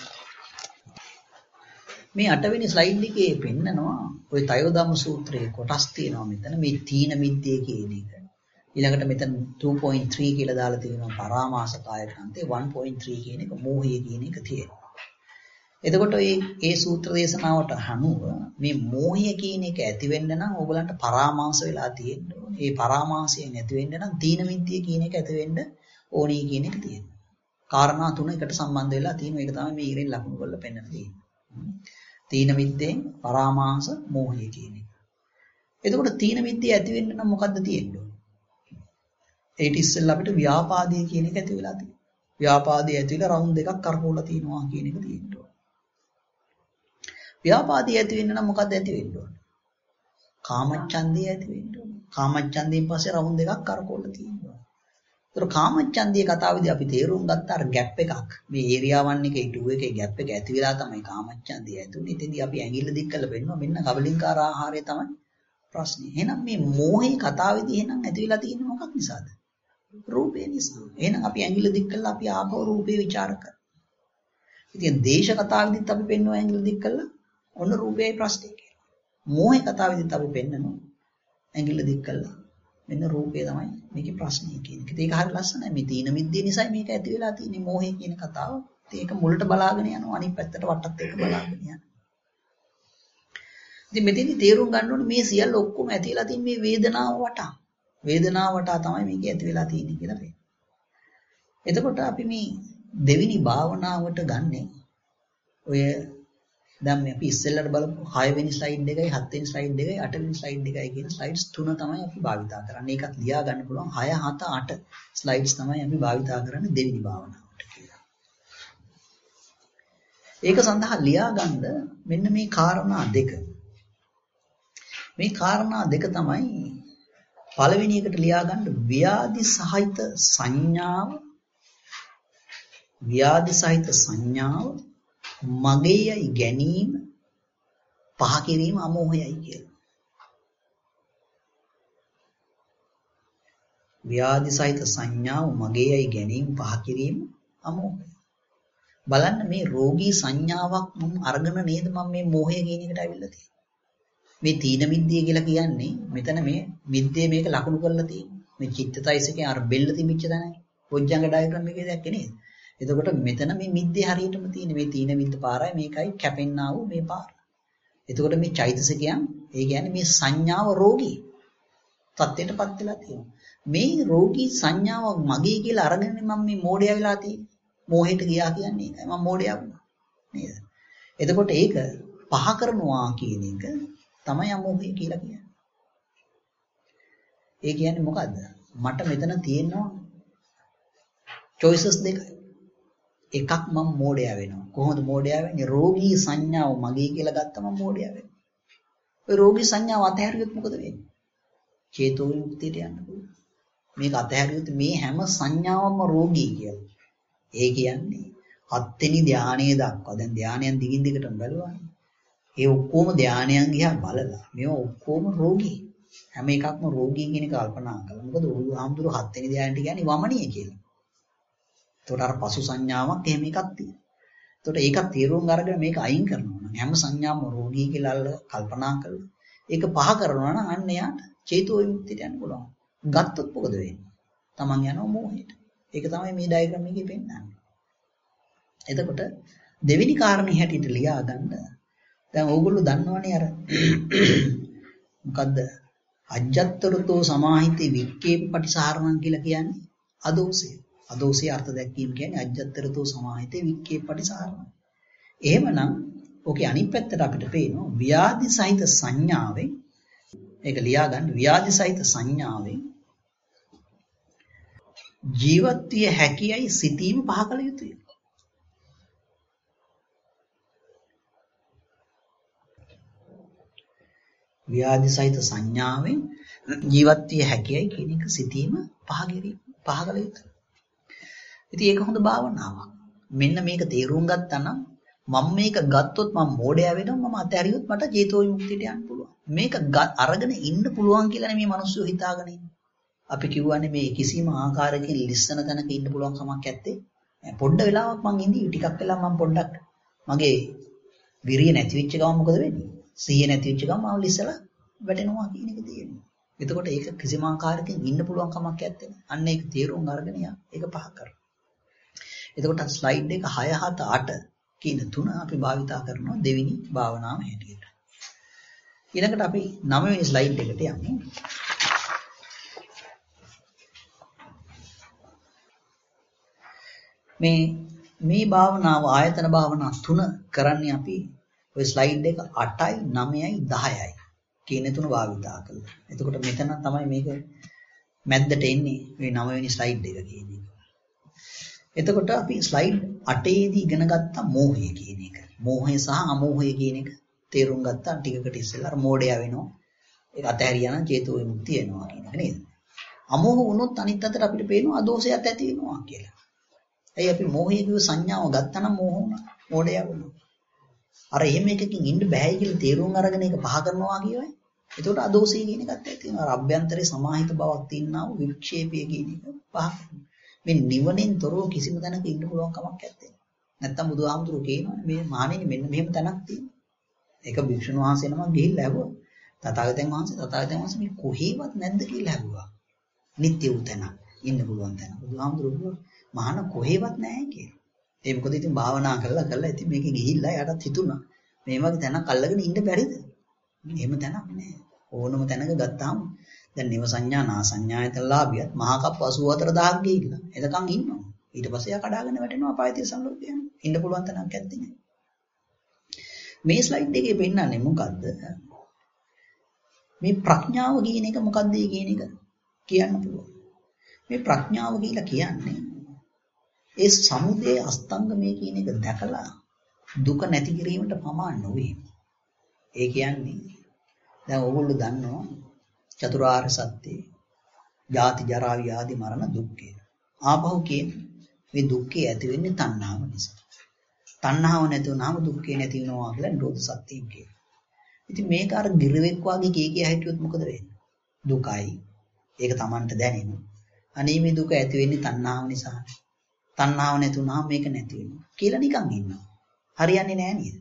A: මේ අට වෙනි ස්ලයිඩ් එකේ පෙන්නනවා ওই තයෝ ධම්ම සූත්‍රයේ කොටස් තියෙනවා මෙතන මේ තීන මිද්දේ කියන එක. ඊළඟට මෙතන two point three කියලා දාලා තියෙනවා පරාමාස කාය ග්‍රන්ථේ one point three කියන එක මෝහය කියන එක තියෙනවා. එතකොට මේ ඒ සූත්‍ර දේශනාවට අනුව මේ මෝහය කියන එක ඇති වෙන්න නම් ඕගලන්ට පරාමාස වෙලා තියෙන්න ඕනේ. ඒ පරාමාසය නැති වෙන්න නම් තීන මිද්දේ කියන එක ඇති වෙන්න ඕනේ කියන එක තියෙනවා. කාරණා තුන එකට සම්බන්ධ වෙලා තියෙනවා. ඒක තමයි මේ ඉරෙන් ලකුණු කරලා පෙන්නන තියෙන්නේ. තීන මිද්දෙන් පරාමාස මෝහය කියන එක. එතකොට තීන මිද්දේ ඇති වෙන්න නම් මොකද්ද තියෙන්නේ? ඒට ඉස්සෙල්ලා අපිට ව්‍යාපාදයේ කියන එක ඇති වෙලා තියෙනවා. ව්‍යාපාදයේ ඇති වෙලා රවුන්ඩ් දෙකක් කරකවලා තියෙනවා කියන එක තියෙනවා. ව්‍යාපාදයේ ඇති වෙන්න නම් මොකද්ද ඇති වෙන්න ඕන? කාමච්ඡන්දය ඇති වෙන්න ඕන. කාමච්ඡන්දයෙන් පස්සේ රවුන්ඩ් දෙකක් කරකවලා තියෙනවා. ඒතර කාමච්ඡන්දයේ කතාවේදී අපි තේරුම් ගත්ත අර ગેප් එකක්. මේ ඒරියා one එකේ two එකේ ગેප් එක ඇති වෙලා තමයි කාමච්ඡන්දය ඇති උනේ. ඉතින්දී අපි ඇඟිල්ල දික් කරලා බලනවා මෙන්න කබලින්කාර ආහාරය තමයි ප්‍රශ්නේ. එහෙනම් මේ මෝහේ කතාවේදී එහෙනම් ඇති වෙලා තියෙන්නේ මොකක් නිසාද? රූපේ නිසා. එහෙනම් අපි ඇඟිල්ල දික් කරලා අපි ආපහු රූපේ ਵਿਚාර කරා. ඉතින් දේශ කතාවෙදිත් අපි පෙන්වනවා ඇඟිල්ල දික් කරලා ඔන්න රූපයයි ප්‍රශ්නේ කියලා. මෝහේ කතාවෙදිත් අපි පෙන්නනවා ඇඟිල්ල දික් කරලා මෙන්න රූපය තමයි මේකේ ප්‍රශ්නේ කියන්නේ. ඒක හරිය ලස්සනයි. මේ තීන මිද්දේ නිසා මේක ඇති වෙලා තියෙන්නේ මෝහය කියන කතාව. ඒක මුලට බලාගෙන යනවා අනිත් පැත්තට වටත් එක බලාගෙන යනවා. ඉතින් මෙතෙන්දි තේරුම් ගන්න ඕනේ මේ සියල්ල ඔක්කොම ඇති වෙලා තියෙන මේ වේදනාව වටා. වේදනාව වටා තමයි මේක ඇති වෙලා තියෙන්නේ කියලා පේනවා. එතකොට අපි මේ දෙවෙනි භාවනාවට ගන්නේ ඔය දැන් මේ අපි ඉස්සෙල්ලට බලමු හය වෙනි ස්ලයිඩ් එකයි හත් වෙනි ස්ලයිඩ් එකයි අට වෙනි ස්ලයිඩ් එකයි කියන ස්ලයිඩ්ස් තුන තමයි අපි භාවිතා කරන්නේ. ඒකත් ලියා ගන්න පුළුවන් හය හත අට ස්ලයිඩ්ස් තමයි අපි භාවිතා කරන්නේ දෙවෙනි භාවනාවට කියලා. ඒක සඳහා ලියා ගන්න මෙන්න මේ කාරණා දෙක. මේ කාරණා දෙක තමයි පළවෙනි එකට ලියා ගන්න ව්‍යාධි සහිත සංඥාව ව්‍යාධි සහිත සංඥාව මගේයයි ගැනීම පහ කිරීම අමෝහයයි කියලා. ව්‍යාධි සහිත සංඥාව මගේයයි ගැනීම පහ කිරීම අමෝහය. බලන්න මේ රෝගී සංඥාවක් මම අරගෙන නේද මම මේ මෝහය කියන එකට ඇවිල්ලා තියෙන්නේ. මේ තීන මිද්දේ කියලා කියන්නේ මෙතන මේ මිද්දේ මේක ලකුණු කරලා තියෙන්නේ. මේ චිත්තතයිසකේ අර බෙල්ල තිබිච්ච තැනයි. පොජ්ජංග ඩයග්‍රෑම් එකේ දැක්කේ නේද? එතකොට මෙතන මේ මිද්දේ හරියටම තියෙන මේ තීන මිද්ද පාරයි මේකයි කැපෙන්නා වූ මේ පාර. එතකොට මේ චෛතසිකයන් ඒ කියන්නේ මේ සංඥාව රෝගී තත්ත්වයටපත් වෙලා තියෙනවා. මේ රෝගී සංඥාව මගේ කියලා අරගෙන මම මේ මෝඩයා වෙලා තියෙන්නේ. මෝහයට ගියා කියන්නේ ඒකයි. මම මෝඩයා වුණා. නේද? එතකොට ඒක පහ කරනවා කියන එක තමයි අමෝහය කියලා කියන්නේ. ඒ කියන්නේ මොකද්ද? මට මෙතන තියෙනවා choices දෙකයි. එකක් මම මෝඩයා වෙනවා. කොහොමද මෝඩයා වෙන්නේ? රෝගී සංඥාව මගේ කියලා ගත්තම මෝඩයා වෙනවා. ඔය රෝගී සංඥාව අතහැරියොත් මොකද වෙන්නේ? චේතෝ විමුක්තියට යන්න පුළුවන්. මේක අතහැරියොත් මේ හැම සංඥාවක්ම රෝගී කියලා. ඒ කියන්නේ හත්වෙනි ධානයේ දක්වා දැන් ධානයන් දිගින් දිගටම බලුවානේ. ඒ ඔක්කොම ධානයන් දිහා බලලා මේවා ඔක්කොම රෝගී. හැම එකක්ම රෝගී කියන එක කල්පනා කළා. මොකද බුදුහාමුදුරුවෝ හත්වෙනි ධානයට කියන්නේ වමනීය කියලා. එතකොට අර පසු සංඥාවක් එහෙම එකක් තියෙනවා. එතකොට ඒක තීරුම් අරගෙන මේක අයින් කරනවා නම් හැම සංඥාවම රෝගී කියලා කල්පනා කරලා ඒක පහ කරනවා නම් අන්න එයාට චේතෝ විමුක්තියට යන්න පුළුවන්. ගත්තොත් මොකද වෙන්නේ? Taman යනවා මෝහයට. ඒක තමයි මේ ඩයග්‍රෑම් එකේ පෙන්නන්නේ. එතකොට දෙවෙනි කාරණේ හැටියට ලියා ගන්න. දැන් ඕගොල්ලෝ දන්නවනේ අර මොකද්ද? අජ්ජත්තරතෝ සමාහිතේ වික්කේප පටිසාරණං කියලා කියන්නේ අදෝසය. අදෝසයේ අර්ථ දැක්වීම කියන්නේ අජ්ජත්තරතෝ සමාහිතේ වික්කේප පටිසාරණං. එහෙමනම් ඔකේ අනිත් පැත්තට අපිට පේනවා ව්‍යාධි සහිත සංඥාවෙන් ඒක ලියා ගන්න ව්‍යාධි සහිත සංඥාවෙන් ජීවත් විය හැකියයි සිතීම පහ කළ යුතුයි. ව්‍යාධි සහිත සංඥාවෙන් ජීවත් විය හැකියයි කියන එක සිතීම පහ කිරීම පහ කළ යුතුයි. ඉතින් ඒක හොඳ භාවනාවක්. මෙන්න මේක තේරුම් ගත්තා නම් මම මේක ගත්තොත් මම මෝඩයා වෙනවා මම අතහැරියොත් මට චේතෝ විමුක්තියට යන්න පුළුවන්. මේක අරගෙන ඉන්න පුළුවන් කියලා මේ මිනිස්සු හිතාගෙන ඉන්නේ. අපි කියවනේ මේ කිසිම ආකාරයකින් ලිස්සන තැනක ඉන්න පුළුවන් කමක් නැත්තේ. පොඩ්ඩ වෙලාවක් මං ඉඳී ටිකක් වෙලා මම පොඩ්ඩක් මගේ විරිය නැති වෙච්ච ගමන් මොකද වෙන්නේ? සිහිය නැති වෙච්ච ගමන් මම ලිස්සලා වැටෙනවා කියන එක තියෙනවා. එතකොට ඒක කිසිම ආකාරයකින් ඉන්න පුළුවන් කමක් නැත්තේ. අන්න ඒක තේරුම් අරගෙන යා ඒක පහ කරනවා. එතකොට ස්ලයිඩ් එක හය හත අට කියන තුන අපි භාවිතා කරනවා දෙවෙනි භාවනාව හැටියට. ඊළඟට අපි නව වෙනි ස්ලයිඩ් එකට යමු. මේ මේ භාවනාව ආයතන භාවනා තුන කරන්නේ අපි ඔය ස්ලයිඩ් එක අටයි නවයයි දහයයි කියන තුන භාවිතා කළා. එතකොට මෙතන තමයි මේක මැද්දට එන්නේ මේ නව වෙනි ස්ලයිඩ් එක කියන එක. එතකොට අපි ස්ලයිඩ් අටේ දී ඉගෙන ගත්තා මෝහය කියන එක. මෝහය සහ අමෝහය කියන එක තේරුම් ගත්තා ටිකකට ඉස්සෙල්ලා අර මෝඩයා වෙනවා. ඒක අතහැරියා නම් චේතෝ විමුක්තිය එනවා කියන එක නේද? අමෝහ වුණොත් අනිත් අතට අපිට පේනවා අදෝෂයත් ඇති වෙනවා කියලා. ඇයි අපි මෝහය කියව සංඥාව ගත්තා නම් මෝහ වුණා. මෝඩයා වුණා. අර එහෙම එකකින් ඉන්න බෑයි කියලා තේරුම් අරගෙන ඒක පහ කරනවා කියවයි. එතකොට අදෝෂය කියන එකත් ඇති වෙනවා. අර අභ්‍යන්තරේ සමාහිත බවක් තියෙනා වූ වික්ෂේපය කියන එක පහ කරනවා. මේ නිවනෙන් තොරව කිසිම තැනක ඉන්න පුළුවන් කමක් නැත්තේ. නැත්තම් බුදුහාමුදුරුවෝ කියනවානේ මේ මහණෙනි මෙන්න මෙහෙම තැනක් තියෙනවා. ඒක භික්ෂුන් වහන්සේ නමක් ගිහිල්ලා ඇහුවා. තථාගතයන් වහන්සේ තථාගතයන් වහන්සේ මේ කොහේවත් නැද්ද කියලා ඇහුවා. නිත්‍ය වූ තැන ඉන්න පුළුවන් තැන. බුදුහාමුදුරුවෝ මහාන කොහෙවත් නැහැ කියලා. ඒ මොකද ඉතින් භාවනා කරලා කරලා ඉතින් මේකේ ගිහිල්ලා යටත් හිතුණා. මේ වගේ තැනක් අල්ලගෙන ඉන්න බැරිද? එහෙම තැනක් නෑ. ඕනම තැනක ගත්තාම දැන් නිව සංඥා නා සංඥායතන ලාභියත් මහා කප් අසූ හතර දහසක් ගිහිල්ලා එතකන් ඉන්නවා. ඊට පස්සේ යා කඩාගෙන වැටෙනවා අපායතිය සම්ලෝකයන්. ඉන්න පුළුවන් තැනක් ඇත්තේ නෑ. මේ ස්ලයිඩ් එකේ පෙන්නන්නේ මොකද්ද? මේ ප්‍රඥාව කියන එක මොකද්ද කියන එක කියන්න පුළුවන්. මේ ප්‍රඥාව කියලා කියන්නේ ඒ සමුදය අස්තංගමය කියන එක දැකලා දුක නැති කිරීමට පමා නොවේ. ඒ කියන්නේ දැන් ඕගොල්ලෝ දන්නවා චතුරාර්ය සත්‍ය, ජාති ජරා ව්‍යාධි මරණ දුක්ඛය. ආපහු කියන්නේ මේ දුක්ඛය ඇති වෙන්නේ තණ්හාව නිසා. තණ්හාව නැති වුනහම දුක්ඛය නැති වෙනවා කියලා නිරෝධ සත්‍යයෙන් කියනවා. ඉතින් මේක අර ගිරවෙක් වගේ කී කිය හිටියොත් මොකද වෙන්නේ? දුකයි. ඒක Tamanට දැනෙනවා. අනේ මේ දුක ඇති වෙන්නේ තණ්හාව නිසා. තණ්හාව නැති වුනහම මේක නැති වෙනවා කියලා නිකන් ඉන්නවා. හරියන්නේ නැහැ නේද?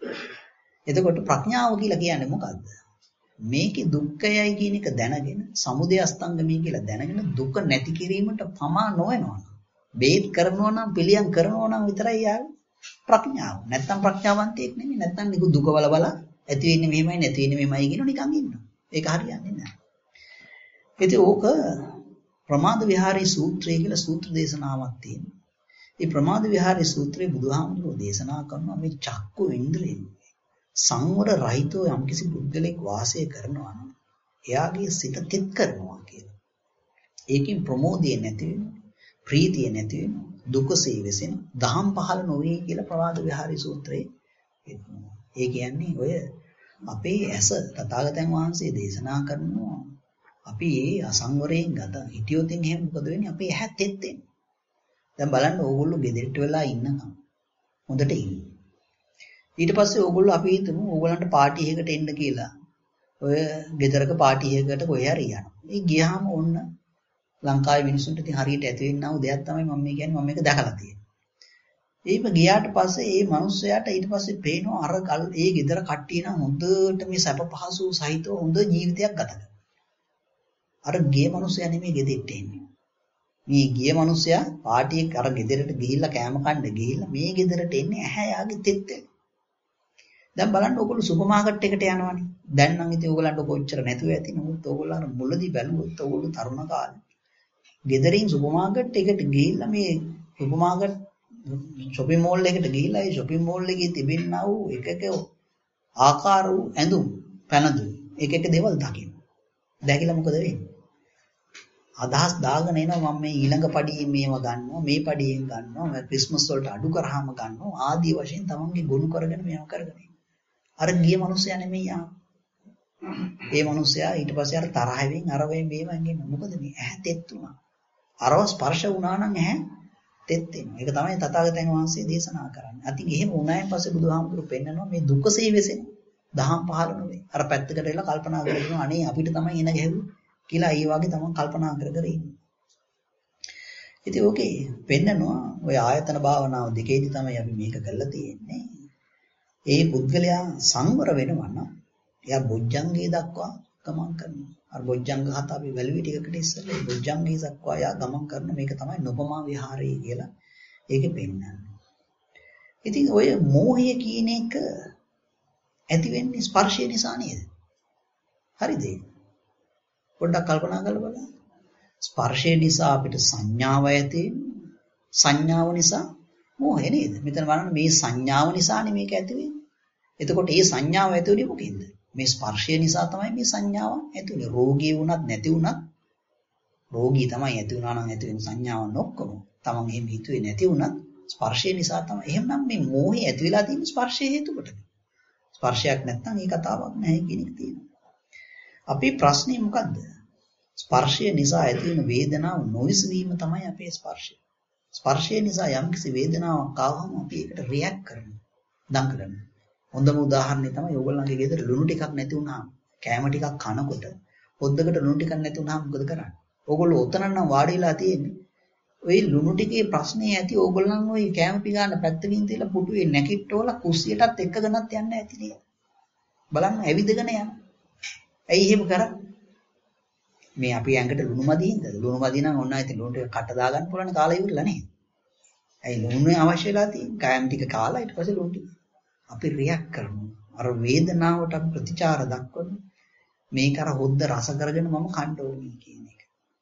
A: එතකොට ප්‍රඥාව කියලා කියන්නේ මොකද්ද? මේකේ දුක්ඛයයි කියන එක දැනගෙන සමුදය අස්තංගමයි කියලා දැනගෙන දුක නැති කිරීමට පමා නොවෙනවා. බේත් කරනවා නම් පිළියම් කරනවා නම් විතරයි යාළුවා ප්‍රඥාව. නැත්තම් ප්‍රඥාවන්තයෙක් නෙමෙයි. නැත්තම් නිකු දුක බල බල ඇති වෙන්නේ මෙහෙමයි නැති වෙන්නේ මෙහෙමයි කියන නිකන් ඉන්නවා. ඒක හරියන්නේ නැහැ. ඉතින් ඕක ප්‍රමාද විහාරී සූත්‍රය කියලා සූත්‍ර දේශනාවක් තියෙනවා. මේ ප්‍රමාද විහාරී සූත්‍රයේ බුදුහාමුදුරුවෝ දේශනා කරනවා මේ චක්කු ඉන්ද්‍රියෙන් සංවර රහිතව යම්කිසි පුද්ගලෙක් වාසය කරනවා නම් එයාගේ සිත තෙත් කරනවා කියලා. ඒකෙන් ප්‍රමෝදය නැති වෙනවා, ප්‍රීතිය නැති වෙනවා, දුකසේ වෙසෙන, දහම් පහළ නොවේ කියලා ප්‍රමාද විහාරී සූත්‍රයේ කියනවා. ඒ කියන්නේ ඔය අපේ ඇස තථාගතයන් වහන්සේ දේශනා කරනවා අපි ඒ අසංවරයෙන් ගත හිටියොත් එහෙම මොකද වෙන්නේ? අපේ ඇහැ තෙත් වෙනවා. දැන් බලන්න ඕගොල්ලෝ ගෙදරට වෙලා ඉන්නකම් හොඳට ඉන්න. ඊට පස්සේ ඕගොල්ලෝ අපි හිතමු ඕගොල්ලන්ට පාටි එකකට එන්න කියලා. ඔය ගෙදරක පාටි එකකට කොහේ හරි යනවා. ඒ ගියාම ඔන්න ලංකාවේ මිනිස්සුන්ට ඉතින් හරියට ඇති වෙන්නව දෙයක් තමයි මම මේ කියන්නේ මම මේක දැකලා තියෙනවා. ඒක ගියාට පස්සේ ඒ මිනිස්සයාට ඊට පස්සේ පේනවා අර ඒ ගෙදර කට්ටිය නම් හොඳට මේ සැප පහසු සහිතව හොඳ ජීවිතයක් ගත කරනවා. අර ගිය මිනිස්සයා නෙමෙයි ගෙදෙට්ට එන්නේ. මේ ගිය මිනිස්සයා පාටියක් අර ගෙදරට ගිහිල්ලා කෑම කන්න ගිහිල්ලා මේ ගෙදරට එන්නේ ඇහැ යාගේ තෙත්. දැන් බලන්න ඕගොල්ලෝ සුපර් මාකට් එකට යනවනේ. දැන් නම් ඉතින් ඕගොල්ලන්ට කොච්චර නැතුව ඇති නමුත් ඕගොල්ලෝ අර මුලදී බැලුවොත් ඕගොල්ලෝ තරුණ කාලේ. ගෙදරින් සුපර් මාකට් එකට ගිහිල්ලා මේ සුපර් මාකට් shopping mall එකට ගිහිල්ලා ඒ shopping mall එකේ තිබෙනා වූ එක එක ආකාර වූ ඇඳුම් පැනඳුම් එක එක දේවල් දකින්න. දැකලා මොකද වෙන්නේ? අදහස් දාගෙන එනවා මම මේ ඊළඟ පඩියෙන් මේව ගන්නවා මේ පඩියෙන් ගන්නවා මම ක්‍රිස්මස් වලට අඩු කරාම ගන්නවා ආදී වශයෙන් තමන්ගේ ගුණ කරගෙන මේව කරගෙන අර ගිය මිනිස්සයා නෙමෙයි යා. ඒ මිනිස්සයා ඊට පස්සේ අර තරහෙන් අර වෙයි මේවෙන් ගෙන්න මොකද මේ ඇහැ තෙත් උනා. අරව ස්පර්ශ වුණා නම් ඇහැ තෙත් වෙනවා. ඒක තමයි තථාගතයන් වහන්සේ දේශනා කරන්නේ. අතින් එහෙම වුණායින් පස්සේ බුදුහාමුදුරු පෙන්නනවා මේ දුකසේ වෙසෙන දහම් පහළ නොවේ. අර පැත්තකට වෙලා කල්පනා කරගෙන අනේ අපිට තමයි එන ගැහුවේ කියලා ඒ වගේ තමයි කල්පනා කර කර ඉන්නේ. ඉතින් ඕකේ පෙන්නනවා ඔය ආයතන භාවනාව දෙකේදී තමයි අපි මේක කරලා තියෙන්නේ. ඒ පුද්ගලයා සංවර වෙනවා නම් එයා බොජ්ජංගේ දක්වා ගමන් කරනවා. අර බොජ්ජංග හත අපි වැළුවේ ටිකකට ඉස්සෙල්ලා බොජ්ජංගේ දක්වා එයා ගමන් කරන මේක තමයි නොපමා විහාරය කියලා ඒකේ පෙන්නන්නේ. ඉතින් ඔය මෝහය කියන එක ඇති වෙන්නේ ස්පර්ශය නිසා නේද? හරිද? පොඩ්ඩක් කල්පනා කරලා බලන්න. ස්පර්ශය නිසා අපිට සංඥාව ඇති සංඥාව නිසා මෝහය නේද? මෙතන බලන්න මේ සංඥාව නිසානේ මේක ඇති වෙන්නේ. එතකොට මේ සංඥාව ඇති වෙන්නේ මොකෙන්ද? මේ ස්පර්ශය නිසා තමයි මේ සංඥාව ඇති වෙන්නේ. රෝගී වුණත් නැති වුණත් රෝගී තමයි ඇති වුණා නම් ඇති වෙන සංඥාවන් ඔක්කොම. තමන් එහෙම හිතුවේ නැති වුණත් ස්පර්ශය නිසා තමයි. එහෙනම් මේ මෝහය ඇති වෙලා තියෙන ස්පර්ශය හේතු කොට. ස්පර්ශයක් නැත්නම් ඒ කතාවක් නැහැ කියන එක තියෙනවා. අපේ ප්‍රශ්නේ මොකද්ද? ස්පර්ශය නිසා ඇති වෙන වේදනාව නොවිසවීම තමයි අපේ ස්පර්ශය. ස්පර්ශය නිසා යම්කිසි වේදනාවක් ආවම අපි ඒකට රියැක්ට් කරනවා. දඟලනවා. හොඳම උදාහරණය තමයි ඔයගොල්ලන්ගේ ගෙදර ලුණු ටිකක් නැති වුණාම, කෑම ටිකක් කනකොට, පොද්දකට ලුණු ටිකක් නැති වුණාම මොකද කරන්නේ? ඕගොල්ලෝ ඔතන නම් වාඩි වෙලා තියෙන්නේ. ওই ලුණු ටිකේ ප්‍රශ්නේ ඇති ඕගොල්ලන් ওই කෑම පිගාන පැත්තකින් තියලා පුටුවේ නැකිට්ටෝලා කුස්සියටත් එක්කගෙනත් යන්න ඇති නේද? බලන්න ඇවිදගෙන යන. ඇයි එහෙම කරන්නේ? මේ අපි ඇඟට ලුණු මදි හින්දාද? ලුණු මදි නම් ඔන්න ආයෙත් ලුණු ටික කට දා ගන්න පුළුවන් කාලා ඉවරලා නේද? ඇයි ලුණු අවශ්‍ය වෙලා තියෙන්නේ? කායම් ටික කාලා ඊට පස්සේ ලුණු ටික. අපි රියැක්ට් කරනවා. අර වේදනාවට අපි ප්‍රතිචාර දක්වනවා. මේක අර හොද්ද රස කරගෙන මම කන්න ඕනේ කියන එක.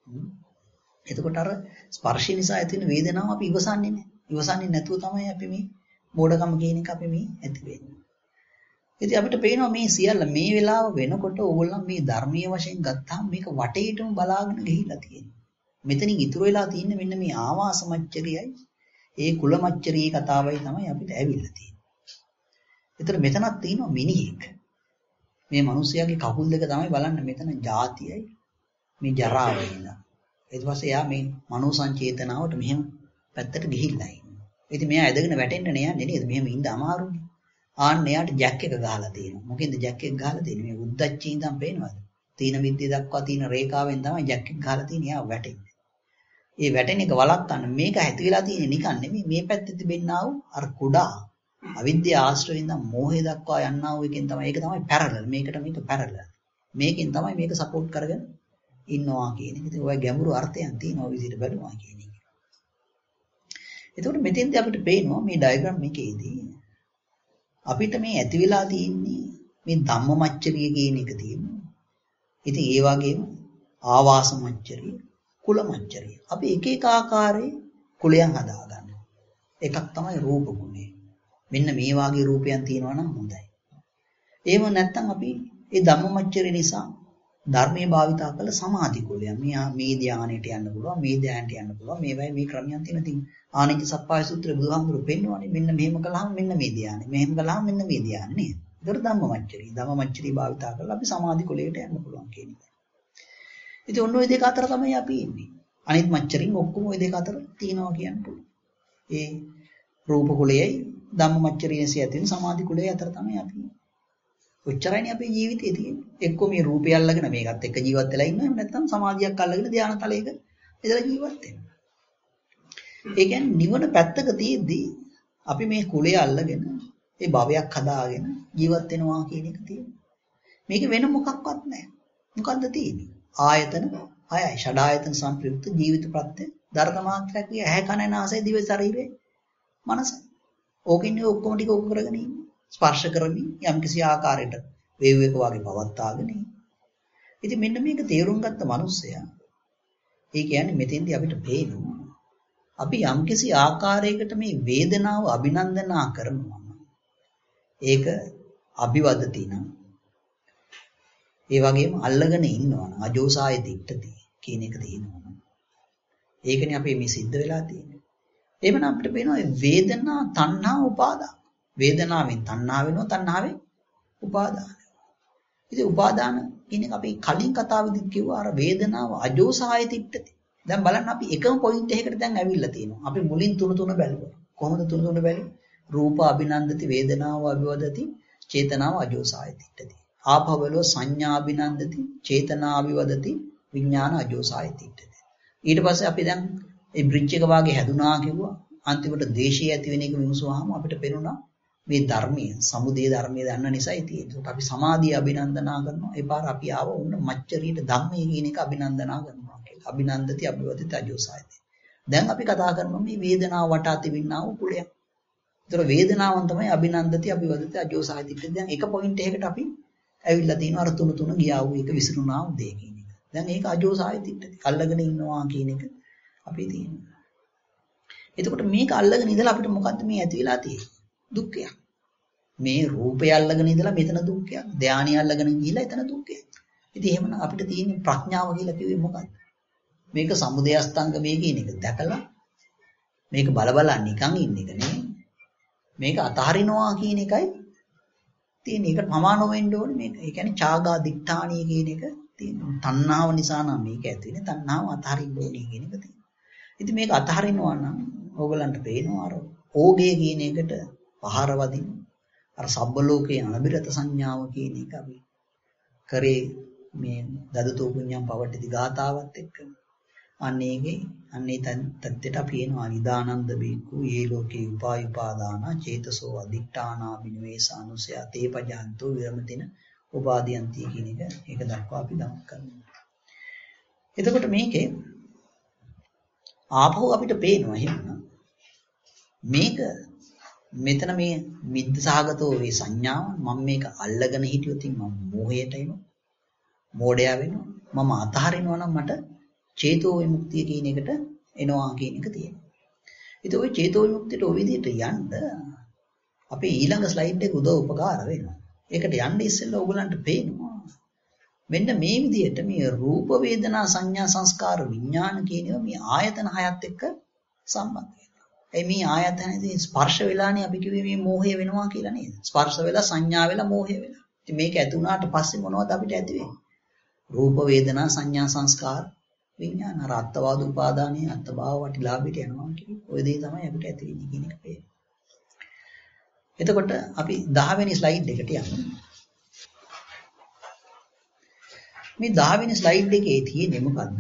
A: එතකොට අර ස්පර්ශය නිසා ඇති වෙන වේදනාව අපි ඉවසන්නේ නැහැ. ඉවසන්නේ නැතුව තමයි අපි මේ මෝඩකම කියන එක අපි මේ ඇති වෙන්නේ. ඉතින් අපිට පේනවා මේ සියල්ල මේ වෙලාව වෙනකොට ඕගොල්ලන් මේ ධර්මීය වශයෙන් ගත්තාම මේක වටේටම බලාගෙන ගිහිල්ලා තියෙනවා. මෙතනින් ඉතුරු වෙලා තියෙන්නේ මෙන්න මේ ආවාස මච්චරියයි ඒ කුල මච්චරියේ කතාවයි තමයි අපිට ඇවිල්ලා තියෙන්නේ. ඒතර මෙතනක් තියෙනවා මිනිහෙක්. මේ මිනිස්යාගේ කකුල් දෙක තමයි බලන්න මෙතන ಜಾතියයි මේ ජරාව ඉඳලා. ඊට පස්සේ යා මේ මනෝ සංචේතනාවට මෙහෙම පැත්තට ගිහිල්ලා ඉන්නවා. ඉතින් මෙයා ඇදගෙන වැටෙන්න නෑ නේද? මෙහෙම ඉඳ අමාරුනේ. ආන්න එයාට ජැක් එක ගහලා තියෙනවා. මොකෙන්ද ජැක් එක ගහලා තියෙන්නේ? මේ උද්දච්චී ඉඳන් පේනවද? තීන විද්‍ය දක්වා තියෙන රේඛාවෙන් තමයි ජැක් එක ගහලා තියෙන්නේ. එයා වැටෙන්නේ. ඒ වැටෙන එක වළක්වන්න මේක ඇති වෙලා තියෙන්නේ නිකන් නෙමෙයි. මේ පැත්තේ තිබෙන්නා වූ අර කුඩා අවිද්‍යාව ආශ්‍රයෙන් ඉඳන් මෝහය දක්වා යන්නා වූ එකෙන් තමයි ඒක තමයි පැරලල්. මේකට මේක පැරලල්. මේකෙන් තමයි මේක සපෝට් කරගෙන ඉන්නවා කියන එක. ඉතින් ඔය ගැඹුරු අර්ථයන් තියෙනවා විදිහට බලනවා කියන එක. එතකොට මෙතෙන්දී අපිට පේනවා මේ ඩයග්‍රෑම් එකේදී අපිට මේ ඇති වෙලා තියෙන්නේ මේ ධම්මමච්චරිය කියන එක තියෙනවා. ඉතින් ඒ වගේම ආවාස මච්චරිය, කුල මච්චරිය. අපි එක එක ආකාරයේ කුලයන් හදාගන්නවා. එකක් තමයි රූප ගුණය. මෙන්න මේ වාගේ රූපයන් තියෙනවා නම් හොඳයි. එහෙම නැත්නම් අපි මේ ධම්මමච්චරිය නිසා ධර්මයේ භාවිතා කළ සමාධි කුලයන්. මේ මේ ධානයට යන්න පුළුවන්, මේ ධානයට යන්න පුළුවන්. මේවයි මේ ක්‍රමයන් තියෙන තින් ආනිච්ච සප්පාය සූත්‍රය බුදුහාමුදුරු පෙන්නවනේ. මෙන්න මෙහෙම කළාම මෙන්න මේ ධානය. මෙහෙම කළාම මෙන්න මේ ධානය නේද? ඒතර ධම්මමච්චරිය. ධම්මමච්චරිය භාවිතා කරලා අපි සමාධි කුලයට යන්න පුළුවන් කියන එක. ඉතින් ඔන්න ඔය දෙක අතර තමයි අපි ඉන්නේ. අනිත් මච්චරින් ඔක්කොම ඔය දෙක අතර තියෙනවා කියන්න පුළුවන්. ඒ රූප කුලයයි ධම්මමච්චරියයි ඇතින සමාධි කුලයයි අතර තමයි අපි ඉන්නේ. ඔච්චරයිනේ අපේ ජීවිතේ තියෙන්නේ. එක්ක මේ රූපය අල්ලගෙන මේකත් එක්ක ජීවත් වෙලා ඉන්නවා. එහෙම නැත්නම් සමාධියක් අල්ලගෙන ධානා තලයක ඉඳලා ජීවත් වෙනවා. ඒ කියන්නේ නිවන පැත්තක තියෙද්දී අපි මේ කුලය අල්ලගෙන ඒ භවයක් හදාගෙන ජීවත් වෙනවා කියන එක තියෙනවා. මේක වෙන මොකක්වත් නැහැ. මොකද්ද තියෙන්නේ? ආයතන හයයි. ෂඩායතන සංප්‍රයුක්ත ජීවිත ප්‍රත්‍ය ධර්ම මාත්‍රයක් කිය ඇහැ කන නාසය දිව ශරීරය මනස. ඕකින්නේ ඔක්කොම ටික ඔක්කො කරගෙන ඉන්නේ. ස්පර්ශ කරමින් යම්කිසි ආකාරයකට වේව එක වගේ පවත්වාගෙන ඉන්නේ. ඉතින් මෙන්න මේක තේරුම් ගත්ත මිනිස්සයා ඒ කියන්නේ මෙතෙන්දී අපිට පේනවා අපි යම්කිසි ආකාරයකට මේ වේදනාව අභිනන්දනා කරනවා. ඒක අභිවදති නම් ඒ වගේම අල්ලගෙන ඉන්නවා නම් අජෝසාය දිට්ඨති කියන එක තියෙනවා. ඒකනේ අපි මේ සිද්ධ වෙලා තියෙන්නේ. එහෙමනම් අපිට පේනවා වේදනා තණ්හා උපාදාන. වේදනාවෙන් තණ්හා වෙනවා, තණ්හාවෙන් උපාදාන. ඉතින් උපාදාන කියන එක අපි කලින් කතාවෙදි කිව්වා අර වේදනාව අජෝසාය දිට්ඨති. දැන් බලන්න අපි එකම පොයින්ට් එකකට දැන් ඇවිල්ලා තියෙනවා. අපි මුලින් තුන තුන බැලුවා. කොහොමද තුන තුන බැලුවේ? රූප අභිනන්දති, වේදනාව අභිවදති, චේතනාව අජෝසාය දිට්ඨති. ආපවලෝ සංඥා අභිනන්දති, චේතනා අභිවදති, විඥාන අජෝසාය දිට්ඨති. ඊට පස්සේ අපි දැන් මේ බ්‍රිජ් එක වාගේ හැදුනා කිව්වා. අන්තිමට දේශීය ඇති වෙන එක විමසුවාම අපිට පේනවා මේ ධර්මයේ සමුදේ ධර්මයේ දන්න නිසායි තියෙන්නේ. ඒකට අපි සමාධිය අභිනන්දනා කරනවා. ඒ පාර අපි ආව උන්න මච්චරීට ධම්මයේ කියන එක අභිනන්දනා කරනවා කියලා. අභිනන්දති අභිවදති අජෝසායති. දැන් අපි කතා කරනවා මේ වේදනාව වටා තිබෙනා වූ කුලයක්. ඒතර වේදනාවන් තමයි අභිනන්දති අභිවදති අජෝසායති. දැන් එක පොයින්ට් එකකට අපි ඇවිල්ලා තිනවා අර තුන තුන ගියා වූ එක විසිරුණා වූ දෙය කියන එක. දැන් ඒක අජෝසායති. අල්ලගෙන ඉන්නවා කියන එක අපි තියෙනවා. එතකොට මේක අල්ලගෙන ඉඳලා අපිට මොකද්ද මේ ඇති වෙලා තියෙන්නේ? දුක්ඛයක්. මේ රූපය අල්ලගෙන ඉඳලා මෙතන දුක්ඛයක්. ධානය අල්ලගෙන ගිහිලා එතන දුක්ඛයක්. ඉතින් එහෙමනම් අපිට තියෙන ප්‍රඥාව කියලා කිව්වේ මොකද්ද? මේක සමුදය අස්තංග මේ කියන එක දැකලා මේක බල බල නිකන් ඉන්න එක නෙමෙයි. මේක අතහරිනවා කියන එකයි තියෙන. ඒකට පමාන වෙන්න ඕනේ මේක. ඒ කියන්නේ ඡාගා දික්ඨාණිය කියන එක තියෙනවා. තණ්හාව නිසා නම් මේක ඇති වෙන්නේ. තණ්හාව අතහරින්න ඕනේ කියන එක තියෙනවා. ඉතින් මේක අතහරිනවා නම් ඕගලන්ට පේනවා අර ඕගේ කියන එකට පහර වදින අර සබ්බ ලෝකේ අනබිරත සංඥාව කියන එක අපි කරේ මේ දදතෝ පුඤ්ඤම් පවට්ටි ගාතාවත් එක්ක අනේගේ අනේ තත්ත්වයට අපි එනවා නිදානන්ද බික්කු ඒ ලෝකේ උපාය උපාදාන චේතසෝ අදිඨානා බිනවේස අනුසය තේපජාන්තෝ විරමතින උපාදීයන්ති කියන එක ඒක දක්වා අපි දම් කරනවා. එතකොට මේකේ ආපහු අපිට පේනවා එහෙම මේක මෙතන මේ මිද්ද සහගතෝ මේ සංඥාව මම මේක අල්ලගෙන හිටියොත් මම මෝහයට එනවා මෝඩයා වෙනවා මම අතහරිනවා නම් මට චේතෝ විමුක්තිය කියන එකට එනවා කියන එක තියෙනවා. ඉතින් ওই චේතෝ විමුක්තියට ওই විදිහට යන්න අපේ ඊළඟ ස්ලයිඩ් එක උදව් උපකාර වෙනවා. ඒකට යන්න ඉස්සෙල්ලා ඕගලන්ට පේනවා මෙන්න මේ විදිහට මේ රූප වේදනා සංඥා සංස්කාර විඥාන කියනවා මේ ආයතන හයත් එක්ක සම්බන්ධ වෙනවා. ඒ මේ ආයතනදී ස්පර්ශ වෙලානේ අපි කිව්වේ මේ මෝහය වෙනවා කියලා නේද? ස්පර්ශ වෙලා සංඥා වෙලා මෝහය වෙලා. ඉතින් මේක ඇති වුණාට පස්සේ මොනවද අපිට ඇති වෙන්නේ? රූප වේදනා සංඥා සංස්කාර විඥාන රාත්තවාද උපාදානයේ අත්භාව වටිලාභයට යනවා කියන්නේ ඔය දේ තමයි අපිට ඇති වෙන්නේ කියන එක පේනවා. එතකොට අපි දහ වෙනි ස්ලයිඩ් එකට යමු. මේ දහ වෙනි ස්ලයිඩ් එකේ තියෙන්නේ මොකද්ද?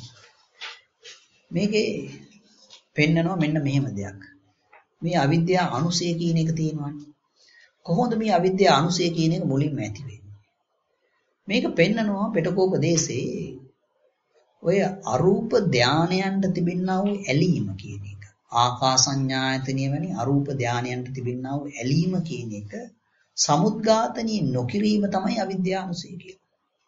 A: මේකේ පෙන්නනවා මෙන්න මෙහෙම දෙයක්. මේ අවිද්‍යාව අනුසය කියන එක තියෙනවානේ. කොහොමද මේ අවිද්‍යාව අනුසය කියන එක මුලින්ම ඇති වෙන්නේ? මේක පෙන්නනවා පිටකෝපදේශේ ඔය අරූප ධානයන්ට තිබෙනා වූ ඇලීම කියන එක. ආකාසඤ්ඤායතනිය වැනි අරූප ධානයන්ට තිබෙනා වූ ඇලීම කියන එක සමුද්ඝාතනී නොකිරීම තමයි අවිද්‍යාව අනුසය කියන්නේ.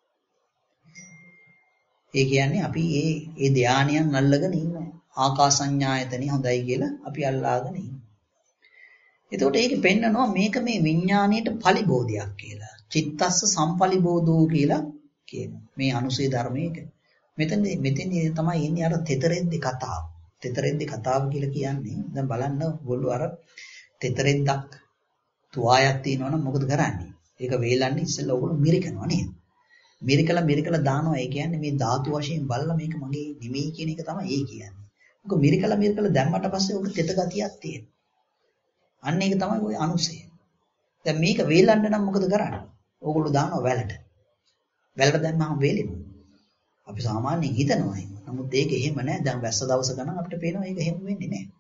A: ඒ කියන්නේ අපි මේ මේ ධානයන් අල්ලගෙන ඉන්නවා. ආකාසඤ්ඤායතනිය හොඳයි කියලා අපි අල්ලාගෙන ඉන්නවා. එතකොට ඒක පෙන්නනවා මේක මේ විඥාණයට පලිබෝධයක් කියලා. චිත්තස්ස සම්පලිබෝධෝ කියලා කියනවා. මේ අනුසය ධර්මයක. මෙතන මෙතෙන් තමයි එන්නේ අර තෙතරෙද්දි කතාව. තෙතරෙද්දි කතාව කියලා කියන්නේ දැන් බලන්න ඔයගොල්ලෝ අර තෙතරෙද්දක් තුවායක් තියෙනවනම් මොකද කරන්නේ? ඒක වේලන්නේ ඉස්සෙල්ලා ඔයගොල්ලෝ මිරිකනවා නේද? මිරිකලා මිරිකලා දානවා. ඒ කියන්නේ මේ ධාතු වශයෙන් බලලා මේක මගේ නිමෙයි කියන එක තමයි ඒ කියන්නේ. මොකද මිරිකලා මිරිකලා දැම්මට පස්සේ ඔක තෙත ගතියක් තියෙනවා. අන්න ඒක තමයි ওই අනුසය. දැන් මේක වේලන්න නම් මොකද කරන්නේ? ඕගොල්ලෝ දානවා වැලට. වැලට දැම්මම වේලෙනවා. අපි සාමාන්‍යයෙන් හිතනවා එහෙම. නමුත් ඒක එහෙම නෑ. දැන් වැස්ස දවස ගණන් අපිට පේනවා ඒක එහෙම වෙන්නේ නෑ.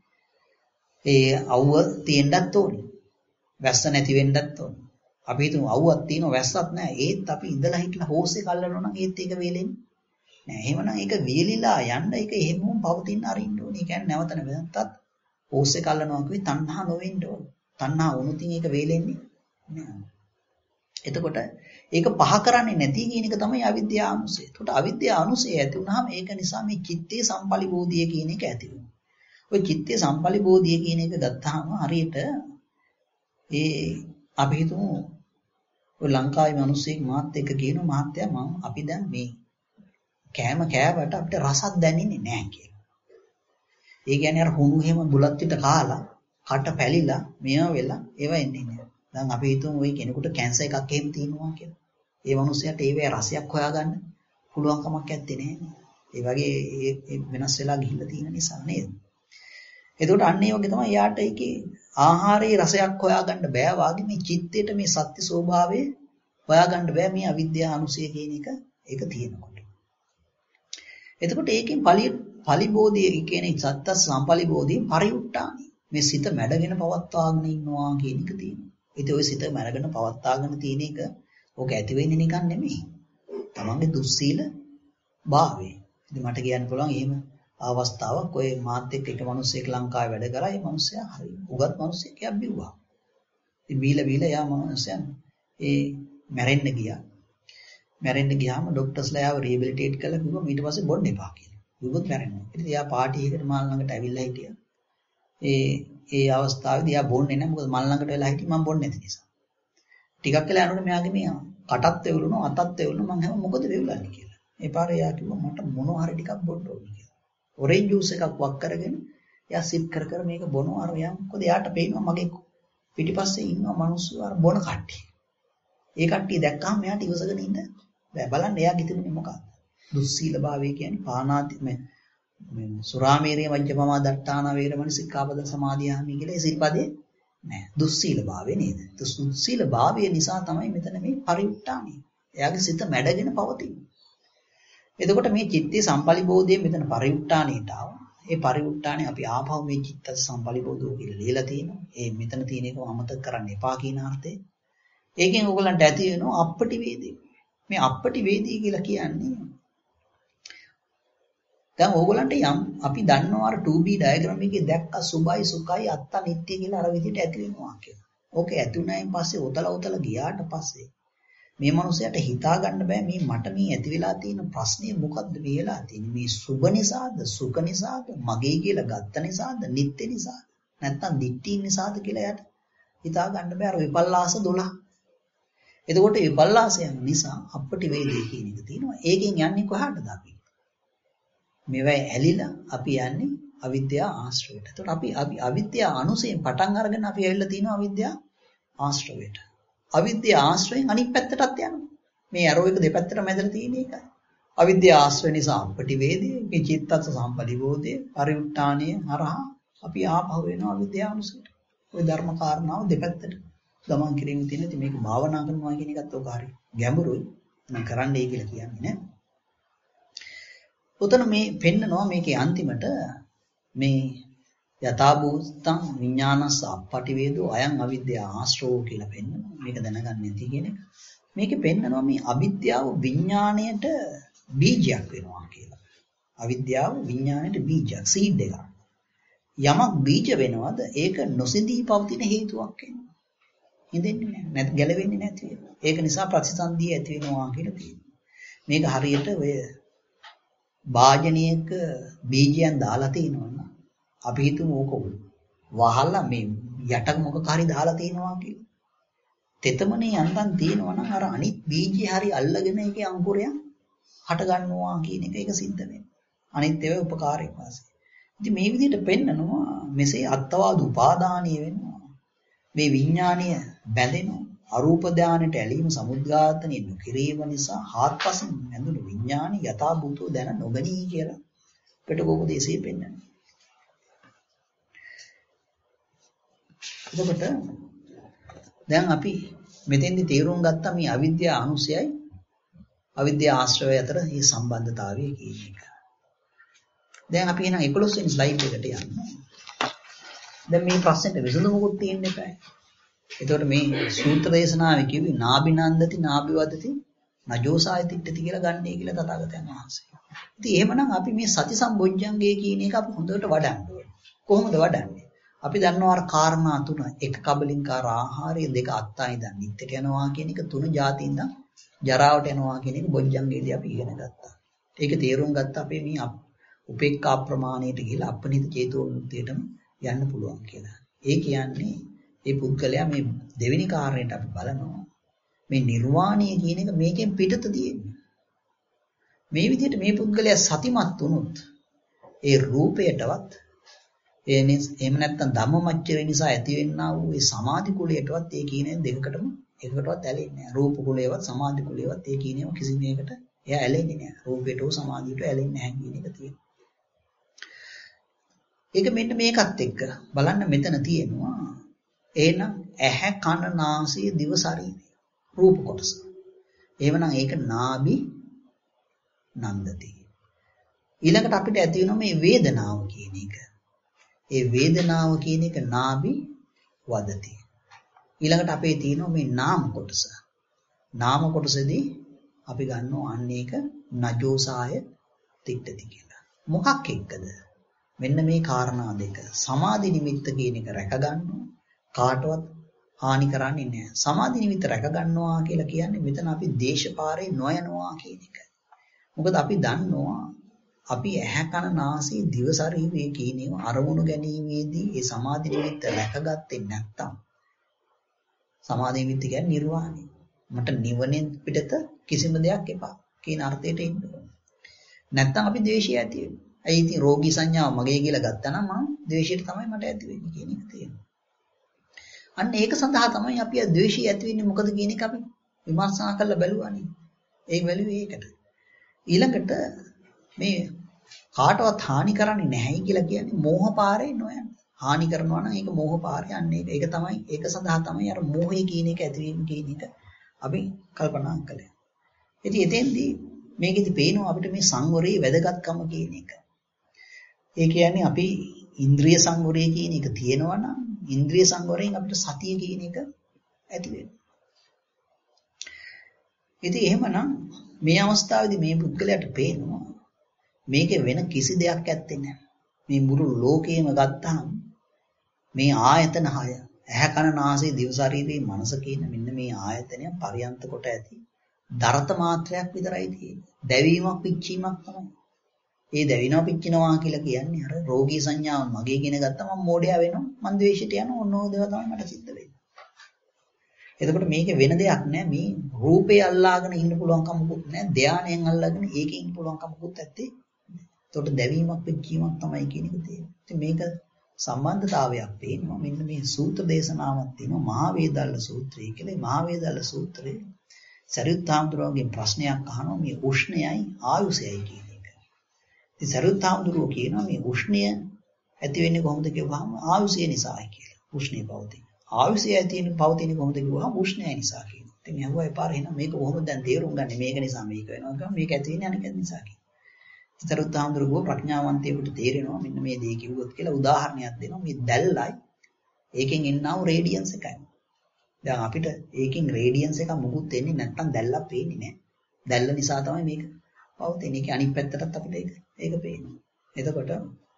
A: ඒ අවුව තියෙන්නත් ඕනේ. වැස්ස නැති වෙන්නත් ඕනේ. අපි හිතමු අවුවක් තියෙනවා වැස්සක් නෑ. ඒත් අපි ඉඳලා හිටලා හෝස් එක අල්ලනවා නම් ඒත් ඒක වේලෙන්නේ නෑ. එහෙමනම් ඒක වේලිලා යන්න ඒක එහෙමම පවතින අරින්න ඕනේ. ඒ කියන්නේ නැවත නැවතත් හෝස් එක අල්ලනවා කිව්වේ තණ්හා නොවෙන්න ඕනේ. තණ්හා වුණොතින් ඒක වේලෙන්නේ නෑ. එතකොට ඒක පහ කරන්නේ නැති කියන එක තමයි අවිද්‍යාව අනුසය. එතකොට අවිද්‍යාව අනුසය ඇති වුනහම ඒක නිසා මේ චිත්තේ සම්පලිබෝධිය කියන එක ඇති වෙනවා. ওই චිත්තේ සම්පලිබෝධිය කියන එක ගත්තාම හරියට ඒ අපි හිතමු ඔය ලංකාවේ මිනිස්සෙක් මාත් එක්ක කියන මහත්තයා මම අපි දැන් මේ කෑම කෑවට අපිට රසක් දැනෙන්නේ නැහැ කියලා. ඒ කියන්නේ අර හුණු හැම බුලත් පිට කාලා කට පැලිලා මේව වෙලා ඒව එන්නේ නැහැ. දැන් අපි හිතමු ওই කෙනෙකුට කැන්සර් එකක් එහෙම තියෙනවා කියලා. ඒ මනුස්සයාට ඒවේ රසයක් හොයාගන්න පුළුවන් කමක් නැත්තේ නේද? ඒ වගේ ඒ වෙනස් වෙලා ගිහිල්ලා තියෙන නිසා නේද? එතකොට අන්න ඒ වගේ තමයි යාට ඒකේ ආහාරයේ රසයක් හොයාගන්න බෑ වාගේ මේ චිත්තේට මේ සත්‍ය ස්වභාවය හොයාගන්න බෑ මේ අවිද්‍යාව අනුසය කියන එක ඒක තියෙනකොට. එතකොට ඒකෙන් පලි පලිබෝධිය කියන්නේ සත්‍ය සම්පලිබෝධිය පරිඋට්ටානි. මේ සිත මැඩගෙන පවත්වාගෙන ඉන්නවා කියන එක තියෙනවා. ඉතින් ওই සිත මැඩගෙන පවත්වාගෙන තියෙන එක ඕක ඇති වෙන්නේ නිකන් නෙමෙයි. තමන්ගේ දුස්සීල භාවය. ඉතින් මට කියන්න පුළුවන් එහෙම අවස්ථාවක් ඔය මාත් එක්ක එක මිනිහෙක් ලංකාවේ වැඩ කරා. ඒ මිනිහයා හරි උගත් මිනිහෙක් යක් බිව්වා. ඉතින් බීලා බීලා යා මිනිහයා ඒ මැරෙන්න ගියා. මැරෙන්න ගියාම ડોක්ටර්ස්ලා යාව රීහෙබිලිටේට් කරලා කිව්වා ඊට පස්සේ බොන්න එපා කියලා. කිව්වොත් මැරෙනවා. ඉතින් යා පාටි එකකට මල් ළඟට ඇවිල්ලා හිටියා. ඒ ඒ අවස්ථාවේදී යා බොන්නේ නැහැ. මොකද මල් ළඟට වෙලා හිටියේ මම බොන්නේ නැති නිසා. ටිකක් වෙලා යනකොට මෙයාගේ මේ කටත් වෙවුලුණා අතත් වෙවුලුණා මං හැම මොකද වෙවුලන්නේ කියලා. ඒ පාරේ යා කිව්වා මට මොනවා හරි ටිකක් බොන්න ඕනේ කියලා. ඔරෙන්ජ් ජූස් එකක් වක් කරගෙන යා සිප් කර කර මේක බොනවා අර යා මොකද යාට පේනවා මගේ පිටිපස්සේ ඉන්නවා මිනිස්සු අර බොන කට්ටිය. ඒ කට්ටිය දැක්කම මෙයාට ඉවසගෙන ඉන්න බෑ. බලන්න එයාගේ තිබුණේ මොකක්ද? දුස්සීලභාවය කියන්නේ පානාති මේ සුරාමේරිය මජ්ජපමා දට්ඨාන වේරමණී සික්ඛාපද සමාදියාමි කියලා ඒ සිල්පදේ නෑ. දුස්සීලභාවය නේද? දුස්සීලභාවය නිසා තමයි මෙතන මේ පරිඋට්ටානි. එයාගේ සිත මැඩගෙන පවතින්නේ. එතකොට මේ චිත්තේ සම්පලිබෝධයේ මෙතන පරිඋට්ටානීට ආවා. ඒ පරිඋට්ටානේ අපි ආපහු මේ චිත්ත සම්පලිබෝධෝ කියලා ලියලා තියෙනවා. ඒ මෙතන තියෙන එක අමතක කරන්න එපා කියන අර්ථය. ඒකෙන් ඕගලන්ට ඇති වෙනවා අපටි වේදී. මේ අපටි වේදී කියලා කියන්නේ දැන් ඕගොල්ලන්ට යම් අපි දන්නවා අර two B ඩයග්‍රෑම් එකේ දැක්ක සුභයි සුඛයි අත්ත නිට්ටය කියලා අර විදිහට ඇති වෙනවා කියලා. ඕක ඇති වුණායින් පස්සේ ඔතල ඔතල ගියාට පස්සේ මේ මනුස්සයාට හිතා ගන්න බෑ මේ මට මේ ඇති වෙලා තියෙන ප්‍රශ්නේ මොකද්ද වෙලා තියෙන්නේ? මේ සුභ නිසාද, සුඛ නිසාද, මගේ කියලා ගත්ත නිසාද, නිට්ටය නිසාද, නැත්නම් දිට්ඨි නිසාද කියලා යට හිතා ගන්න බෑ. අර විපල්ලාස දොළහ. එතකොට විපල්ලාසයන් නිසා අපටි වේදේ කියන එක තියෙනවා. ඒකෙන් යන්නේ කොහාටද අපි? මේවයි ඇලිලා අපි යන්නේ අවිද්‍යාව ආශ්‍රවයට. එතකොට අපි අපි අවිද්‍යාව අනුසයෙන් පටන් අරගෙන අපි ඇවිල්ලා තිනවා අවිද්‍යාව ආශ්‍රවයට. අවිද්‍යාව ආශ්‍රයෙන් අනිත් පැත්තටත් යනවා. මේ ඇරෝ එක දෙපැත්තට මැදට තියෙන එකයි. අවිද්‍යාව ආශ්‍රය නිසා අපටි වේදේ, මේ චිත්තත් සම්පලිබෝධය, පරිඋත්ථානය හරහා අපි ආපහු වෙනවා අවිද්‍යාව අනුසයට. ওই ධර්ම කාරණාව දෙපැත්තට ගමන් කිරීම තියෙන ඉතින් මේක භාවනා කරනවා කියන එකත් ඔක හරි ගැඹුරුයි. මම කරන්නයි කියලා කියන්නේ නෑ. උතන මේ පෙන්නනවා මේකේ අන්තිමට මේ යථාභූතං විඥානස්ස අපටි වේදෝ අයං අවිද්‍යාව ආශ්‍රෝ කියලා පෙන්නනවා. මේක දැනගන්න නැති කියන එක. මේකේ පෙන්නනවා මේ අවිද්‍යාව විඥාණයට බීජයක් වෙනවා කියලා. අවිද්‍යාව විඥාණයට බීජයක් සීඩ් එකක්. යමක් බීජ වෙනවද ඒක නොසිඳී පවතින හේතුවක් වෙනවා. හිතෙන්නේ නැහැ. නැත් ගැලවෙන්නේ නැති වෙනවා. ඒක නිසා ප්‍රතිසන්දිය ඇති වෙනවා කියලා තියෙනවා. මේක හරියට ඔය වාජනයක බීජයන් දාලා තිනවනම් අපි හිතමු ඕක වහලා මේ යට මොකක් හරි දාලා තිනවා කියලා. තෙතමනේ යන්තම් තිනවනම් අර අනිත් බීජය හරි අල්ලගෙන ඒකේ අංකුරයක් හට ගන්නවා කියන එක ඒක සිද්ධ වෙනවා. අනිත් ඒවා උපකාරයක් වාසේ. ඉතින් මේ විදිහට පෙන්නනවා මෙසේ අත්වාද උපාදානීය වෙනවා. මේ විඥානය බැඳෙනවා. අරූප ධානයට ඇලීම සමුද්ඝාතනෙ නොකිරීම නිසා හාත්පසින් නැඳුණු විඥානි යථා භූතෝ දැන නොගනී කියලා පිටකෝපදේශයේ පෙන්නනවා. එතකොට දැන් අපි මෙතෙන්දි තේරුම් ගත්තා මේ අවිද්‍යාව අනුසයයි අවිද්‍යාව ආශ්‍රවය අතර මේ සම්බන්ධතාවය කියන එක. දැන් අපි එහෙනම් එකොළොස් වෙනි ස්ලයිඩ් එකට යන්න. දැන් මේ ප්‍රශ්නෙට විසඳුමකුත් තියෙන්න එපා. එතකොට මේ සූත්‍ර දේශනාවේ කිව්වේ නාබිනන්දති නාබිවදති නජෝසාය තිට්ඨති කියලා ගන්නයි කියලා තථාගතයන් වහන්සේ. ඉතින් එහෙමනම් අපි මේ සති සම්බොජ්ජංගය කියන එක අපි හොඳට වඩන්න ඕනේ. කොහොමද වඩන්නේ? අපි දන්නවා අර කාරණා තුන එක කබලින්කාර ආහාරය දෙක අත්තයි දන් නිත්‍යට යනවා කියන එක තුන જાතින් දන් ජරාවට යනවා කියන එක බොජ්ජංගයේදී අපි ඉගෙන ගත්තා. ඒක තේරුම් ගත්තා අපේ මේ උපේක්ඛා ප්‍රමාණයට ගිහිලා අපනිත චේතෝන්තයටම යන්න පුළුවන් කියලා. ඒ කියන්නේ මේ පුද්ගලයා මේ දෙවෙනි කාරණයට අපි බලනවා මේ නිර්වාණය කියන එක මේකෙන් පිටත තියෙන්නේ. මේ විදිහට මේ පුද්ගලයා සතිමත් වුණොත් ඒ රූපයටවත් ඒ එහෙම නැත්නම් ධම්මමච්චරේ නිසා ඇතිවෙනා වූ ඒ සමාධි කුලයටවත් ඒ කියන දෙකකටම එකකටවත් ඇලෙන්නේ නැහැ. රූප කුලයවත් සමාධි කුලයවත් ඒ කියනේම කිසිම එකකට එයා ඇලෙන්නේ නැහැ. රූපයට හෝ සමාධියට ඇලෙන්නේ නැහැ කියන එක තියෙනවා. ඒක මෙන්න මේකත් එක්ක බලන්න මෙතන තියෙනවා එහෙනම් ඇහැ කන නාසය දිව ශරීරය රූප කොටස. එහෙමනම් ඒක නාභි නන්දති. ඊළඟට අපිට ඇති වෙනවා මේ වේදනාව කියන එක. ඒ වේදනාව කියන එක නාභි වදති. ඊළඟට අපේ තියෙනවා මේ නාම කොටස. නාම කොටසේදී අපි ගන්නවා අන්න ඒක නජෝසාය තිට්ඨති කියලා. මොකක් එක්කද? මෙන්න මේ කාරණා දෙක. සමාධි නිමිත්ත කියන එක රැක ගන්නවා. කාටවත් හානි කරන්නේ නැහැ. සමාධි නිමිත්ත රැක ගන්නවා කියලා කියන්නේ මෙතන අපි දේශපාරේ නොයනවා කියන එක. මොකද අපි දන්නවා අපි ඇහැ කන නාසය දිව ශරීරය කියන ඒවා අරමුණු ගැනීමේදී ඒ සමාධි නිමිත්ත රැකගත්තේ නැත්නම් සමාධි නිමිත්ත කියන්නේ නිර්වාණය. මට නිවනෙන් පිටත කිසිම දෙයක් එපා කියන අර්ථයට එන්න ඕනේ. නැත්නම් අපි ද්වේෂය ඇති වෙනවා. ඇයි ඉතින් රෝගී සංඥාව මගේ කියලා ගත්තා නම් මම ද්වේෂයට තමයි මට ඇති වෙන්නේ කියන එක තියෙනවා. අන්න ඒක සඳහා තමයි අපි ආ ද්වේෂය ඇති වෙන්නේ මොකද කියන එක අපි විමර්ශනා කරලා බැලුවානේ. ඒ බැලුවේ ඒකට. ඊළඟට මේ කාටවත් හානි කරන්නේ නැහැයි කියලා කියන්නේ මෝහ පාරේ නොයන. හානි කරනවා නම් ඒක මෝහ පාරේ යන්නේ. ඒක තමයි ඒක සඳහා තමයි අර මෝහය කියන එක ඇතිවීම කියන එක අපි කල්පනා කළේ. ඉතින් එතෙන්දී මේකෙදි පේනවා අපිට මේ සංවරයේ වැදගත්කම කියන එක. ඒ කියන්නේ අපි ඉන්ද්‍රිය සංවරය කියන එක තියෙනවා නම් ඉන්ද්‍රිය සංවරයෙන් අපිට සතිය කියන එක ඇති වෙනවා. ඉතින් එහෙමනම් මේ අවස්ථාවේදී මේ පුද්ගලයාට පේනවා මේකේ වෙන කිසි දෙයක් ඇත්තේ නැහැ. මේ මුළු ලෝකයම ගත්තාම මේ ආයතන හය ඇහැ කන නාසය දිව ශරීරයේ මනස කියන මෙන්න මේ ආයතනය පරියන්ත කොට ඇති දරත මාත්‍රයක් විතරයි තියෙන්නේ. දැවීමක් පිච්චීමක් තමයි. ඒ දැවිනවා පිච්චිනවා කියලා කියන්නේ අර රෝගී සංඥාව මගේ කියන ගත්තා මම මෝඩයා වෙනවා මං ද්වේෂයට යනවා ඕනෝ දේවල් තමයි මට සිද්ධ වෙන්නේ. එතකොට මේකේ වෙන දෙයක් නෑ මේ රූපේ අල්ලාගෙන ඉන්න පුළුවන් කමකුත් නෑ ධානයෙන් අල්ලාගෙන ඒකේ ඉන්න පුළුවන් කමකුත් ඇත්තේ. එතකොට දැවීමක් පිච්චීමක් තමයි කියන එක තියෙන්නේ. ඉතින් මේක සම්බන්ධතාවයක් පේනවා. මෙන්න මේ සූත්‍ර දේශනාවක් තියෙනවා මහා වේදල්ල සූත්‍රය කියලා. මේ මහා වේදල්ල සූත්‍රයේ සරියුත් හාමුදුරුවෝගෙන් ප්‍රශ්නයක් අහනවා මේ උෂ්ණයයි ආයුෂයයි කියන එක. ඉතින් සරියුත් හාමුදුරුවෝ කියනවා මේ උෂ්ණය ඇති වෙන්නේ කොහොමද කියවහම ආයුෂය නිසායි කියලා. උෂ්ණය පවතින. ආයුෂය ඇති වෙන්නේ පවතින්නේ කොහොමද කියවහම උෂ්ණය නිසා කියනවා. ඉතින් යහුවා එපාර එහෙනම් මේක කොහොමද දැන් තේරුම් ගන්න මේක නිසා මේක වෙනවා කියනවා මේක ඇති වෙන්නේ අනික නිසා කියනවා. සරියුත් හාමුදුරුවෝ ප්‍රඥාවන්තයෙකුට තේරෙනවා මෙන්න මේ දේ කිව්වොත් කියලා උදාහරණයක් දෙනවා මේ දැල්ලයි ඒකෙන් එන්නා වූ රේඩියන්ස් එකයි. දැන් අපිට ඒකෙන් රේඩියන්ස් එක මුකුත් එන්නේ නැත්නම් දැල්ලක් පේන්නේ නැහැ. දැල්ල නිසා තමයි මේක පවතින්නේ. ඒකේ අනිත් පැත්තටත් අපිට ඒක ඒක පේනවා. එතකොට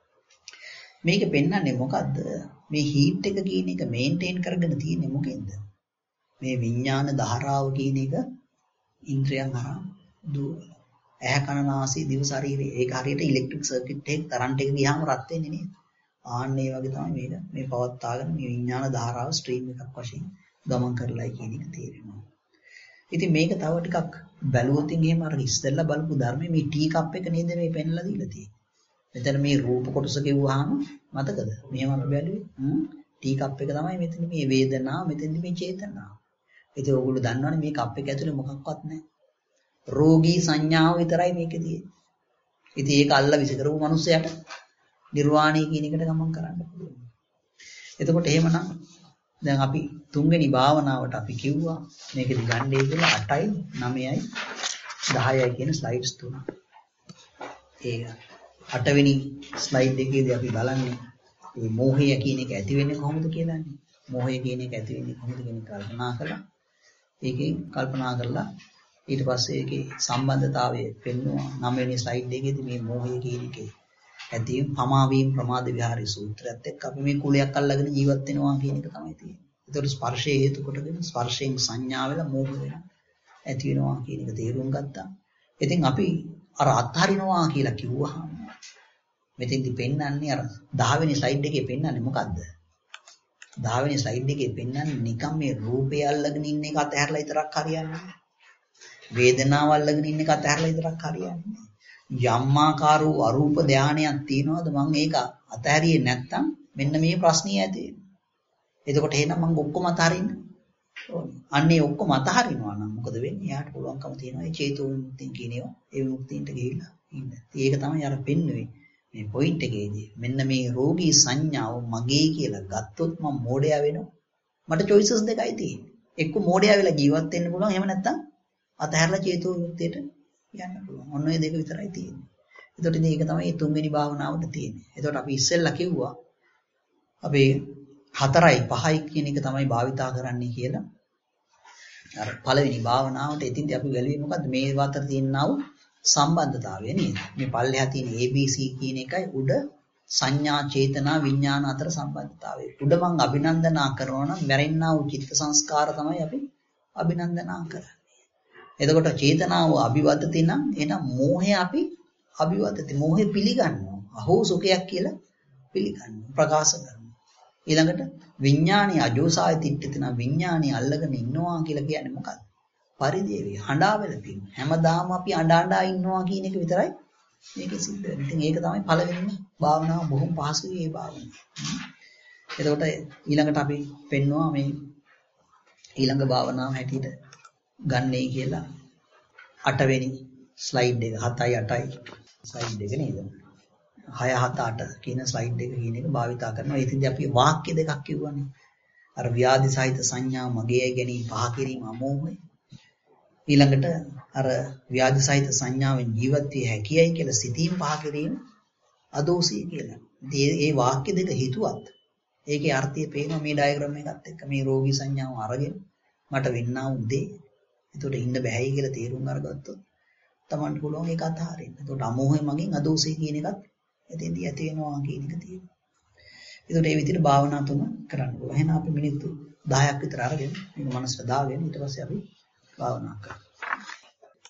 A: මේක පෙන්වන්නේ මොකද්ද? මේ හීට් එක කියන එක මේන්ටේන් කරගෙන තියෙන්නේ මොකෙන්ද? මේ විඥාන ධාරාව කියන එක ඉන්ද්‍රියන් හරහා දුවන. ඇහැ කන නාසය දිව ශරීරය ඒක හරියට ඉලෙක්ට්‍රික් සර්කිට් එකක් කරන්ට් එක ගියාම රත් වෙන්නේ නේද? ආන්න ඒ වගේ තමයි මේක මේ පවත්වාගෙන මේ විඥාන ධාරාව ස්ට්‍රීම් එකක් වශයෙන් ගමන් කරලායි කියන එක තේරෙනවා. ඉතින් මේක තව ටිකක් බැලුවොත් එහෙම අර ඉස්සෙල්ලා බලපු ධර්මයේ මේ ටී කප් එක නේද මේ පෙන්ලා දීලා තියෙන්නේ. මෙතන මේ රූප කොටස කිව්වහම මතකද? මෙහෙම අපි බැලුවේ. හ්ම් ටී කප් එක තමයි මෙතන මේ වේදනාව මෙතෙන්දි මේ චේතනාව. ඉතින් ඕගොල්ලෝ දන්නවනේ මේ කප් එක ඇතුලේ මොකක්වත් නැහැ. රෝගී සංඥාව විතරයි මේකේ තියෙන්නේ. ඉතින් ඒක අල්ල විස කරපු මිනිස්සයාට නිර්වාණය කියන එකට ගමන් කරන්න පුළුවන්. එතකොට එහෙමනම් දැන් අපි තුන්වෙනි භාවනාවට අපි කිව්වා මේකෙදි ගන්නේ කියලා අටයි නවයයි දහයයි කියන ස්ලයිඩ්ස් තුන. ඒක අටවෙනි ස්ලයිඩ් එකේදී අපි බලන්නේ මේ මෝහය කියන එක ඇති වෙන්නේ කොහොමද කියලානේ. මෝහය කියන එක ඇති වෙන්නේ කොහොමද කියන කල්පනා කළා. ඒකෙන් කල්පනා කරලා ඊට පස්සේ ඒකේ සම්බන්ධතාවය පෙන්වනවා. නවවෙනි ස්ලයිඩ් එකේදී මේ මෝහය කියන එකේ ඇති පමාවීම් ප්‍රමාද විහාරී සූත්‍රයත් එක්ක අපි මේ කුලයක් අල්ලගෙන ජීවත් වෙනවා කියන එක තමයි තියෙන්නේ. ඒතකොට ස්පර්ශය හේතු කොටගෙන ස්පර්ශයෙන් සංඥා වෙලා මෝහ වෙනවා ඇති වෙනවා කියන එක තේරුම් ගත්තා. ඉතින් අපි අර අත්හරිනවා කියලා කිව්වහම මෙතෙන්දි පෙන්වන්නේ අර දහ වෙනි ස්ලයිඩ් එකේ පෙන්වන්නේ මොකද්ද? දහ වෙනි ස්ලයිඩ් එකේ පෙන්වන්නේ නිකම් මේ රූපය අල්ලගෙන ඉන්න එක අතහැරලා විතරක් හරියන්නේ නැහැ. වේදනාව අල්ලගෙන ඉන්න එක අතහැරලා විතරක් හරියන්නේ නැහැ. යම්මාකාර වූ අරූප ධානයක් තියනවාද මම ඒක අතහැරියේ නැත්තම් මෙන්න මේ ප්‍රශ්නිය ඇති වෙනවා. එතකොට එහෙනම් මම ඔක්කොම අතහරින්න ඕනේ. අන්නේ ඔක්කොම අතහරිනවා නම් මොකද වෙන්නේ? එයාට පුළුවන්කම තියෙනවා ඒ චේතෝ විමුක්තිය කියන ඒවා ඒ විමුක්තියට ගිහිල්ලා ඉන්න. ඒක තමයි අර පෙන්නුවේ මේ පොයින්ට් එකේදී. මෙන්න මේ රෝගී සංඥාව මගේ කියලා ගත්තොත් මම මෝඩයා වෙනවා. මට choices දෙකයි තියෙන්නේ. එක්ක මෝඩයා වෙලා ජීවත් වෙන්න පුළුවන්. එහෙම නැත්තම් අතහැරලා චේතෝ විමුක්තියට යන්න පුළුවන්. ඔන්න ඔය දෙක විතරයි තියෙන්නේ. එතකොට ඉතින් ඒක තමයි තුන්වෙනි භාවනාවට තියෙන්නේ. එතකොට අපි ඉස්සෙල්ලා කිව්වා අපි හතරයි පහයි කියන එක තමයි භාවිතා කරන්නේ කියලා. අර පළවෙනි භාවනාවට එතින්දී අපි වැළුවේ මොකද්ද? මේ අතර තියෙනා වූ සම්බන්ධතාවය නේද? මේ පල්ලෙහා තියෙන A B C කියන එකයි උඩ සංඥා චේතනා විඥාන අතර සම්බන්ධතාවය. උඩ මං අභිනන්දනා කරනවා නම් මැරෙන්නා වූ චිත්ත සංස්කාර තමයි අපි අභිනන්දනා කරන්නේ. එතකොට චේතනාව අභිවදති නම් එහෙනම් මෝහය අපි අභිවදති. මෝහය පිළිගන්නවා. අහෝ සුඛයක් කියලා පිළිගන්නවා. ප්‍රකාශ කරනවා. ඊළඟට විඥානීය අජෝසාය තිට්ඨිතන විඥානීය අල්ලගෙන ඉන්නවා කියලා කියන්නේ මොකක්ද? පරිදේවි හඬාවෙල තියෙන. හැමදාම අපි අඬ අඬා ඉන්නවා කියන එක විතරයි මේක සිද්ධ වෙන්නේ. ඉතින් ඒක තමයි පළවෙනිම භාවනාව බොහොම පහසුයි මේ භාවනාව. එතකොට ඊළඟට අපි පෙන්නවා මේ ඊළඟ භාවනාව හැටියට ගන්නයි කියලා අටවෙනි ස්ලයිඩ් එක හතයි අටයි ස්ලයිඩ් එක නේද? හය හත අට කියන ස්ලයිඩ් එක කියන එක භාවිතා කරනවා. ඒකෙන්දී අපි වාක්‍ය දෙකක් කිව්වනේ. අර ව්‍යාධි සහිත සංඥා මගේ ගැනීම පහ කිරීම අමෝහය. ඊළඟට අර ව්‍යාධි සහිත සංඥාවෙන් ජීවත් විය හැකියයි කියලා සිතීම පහ කිරීම අදෝසී කියලා. ඉතින් මේ වාක්‍ය දෙක හිතුවත් ඒකේ අර්ථය පේනවා මේ ඩයග්‍රෑම් එකත් එක්ක මේ රෝගී සංඥාව අරගෙන මට වෙන්නා වූ දේ. ඒකට ඉන්න බෑයි කියලා තේරුම් අරගත්තොත් තමන්ට පුළුවන් ඒක අතහරින්න. එතකොට අමෝහය මගින් අදෝසය කියන එකත් එතෙන්දී ඇති වෙනවා කියන එක තියෙනවා. එතකොට මේ විදිහට භාවනා තුන කරන්න ඕන. එහෙනම් අපි මිනිත්තු දහයක් විතර අරගෙන මේක මනසට දාගෙන ඊට පස්සේ අපි භාවනා කරමු.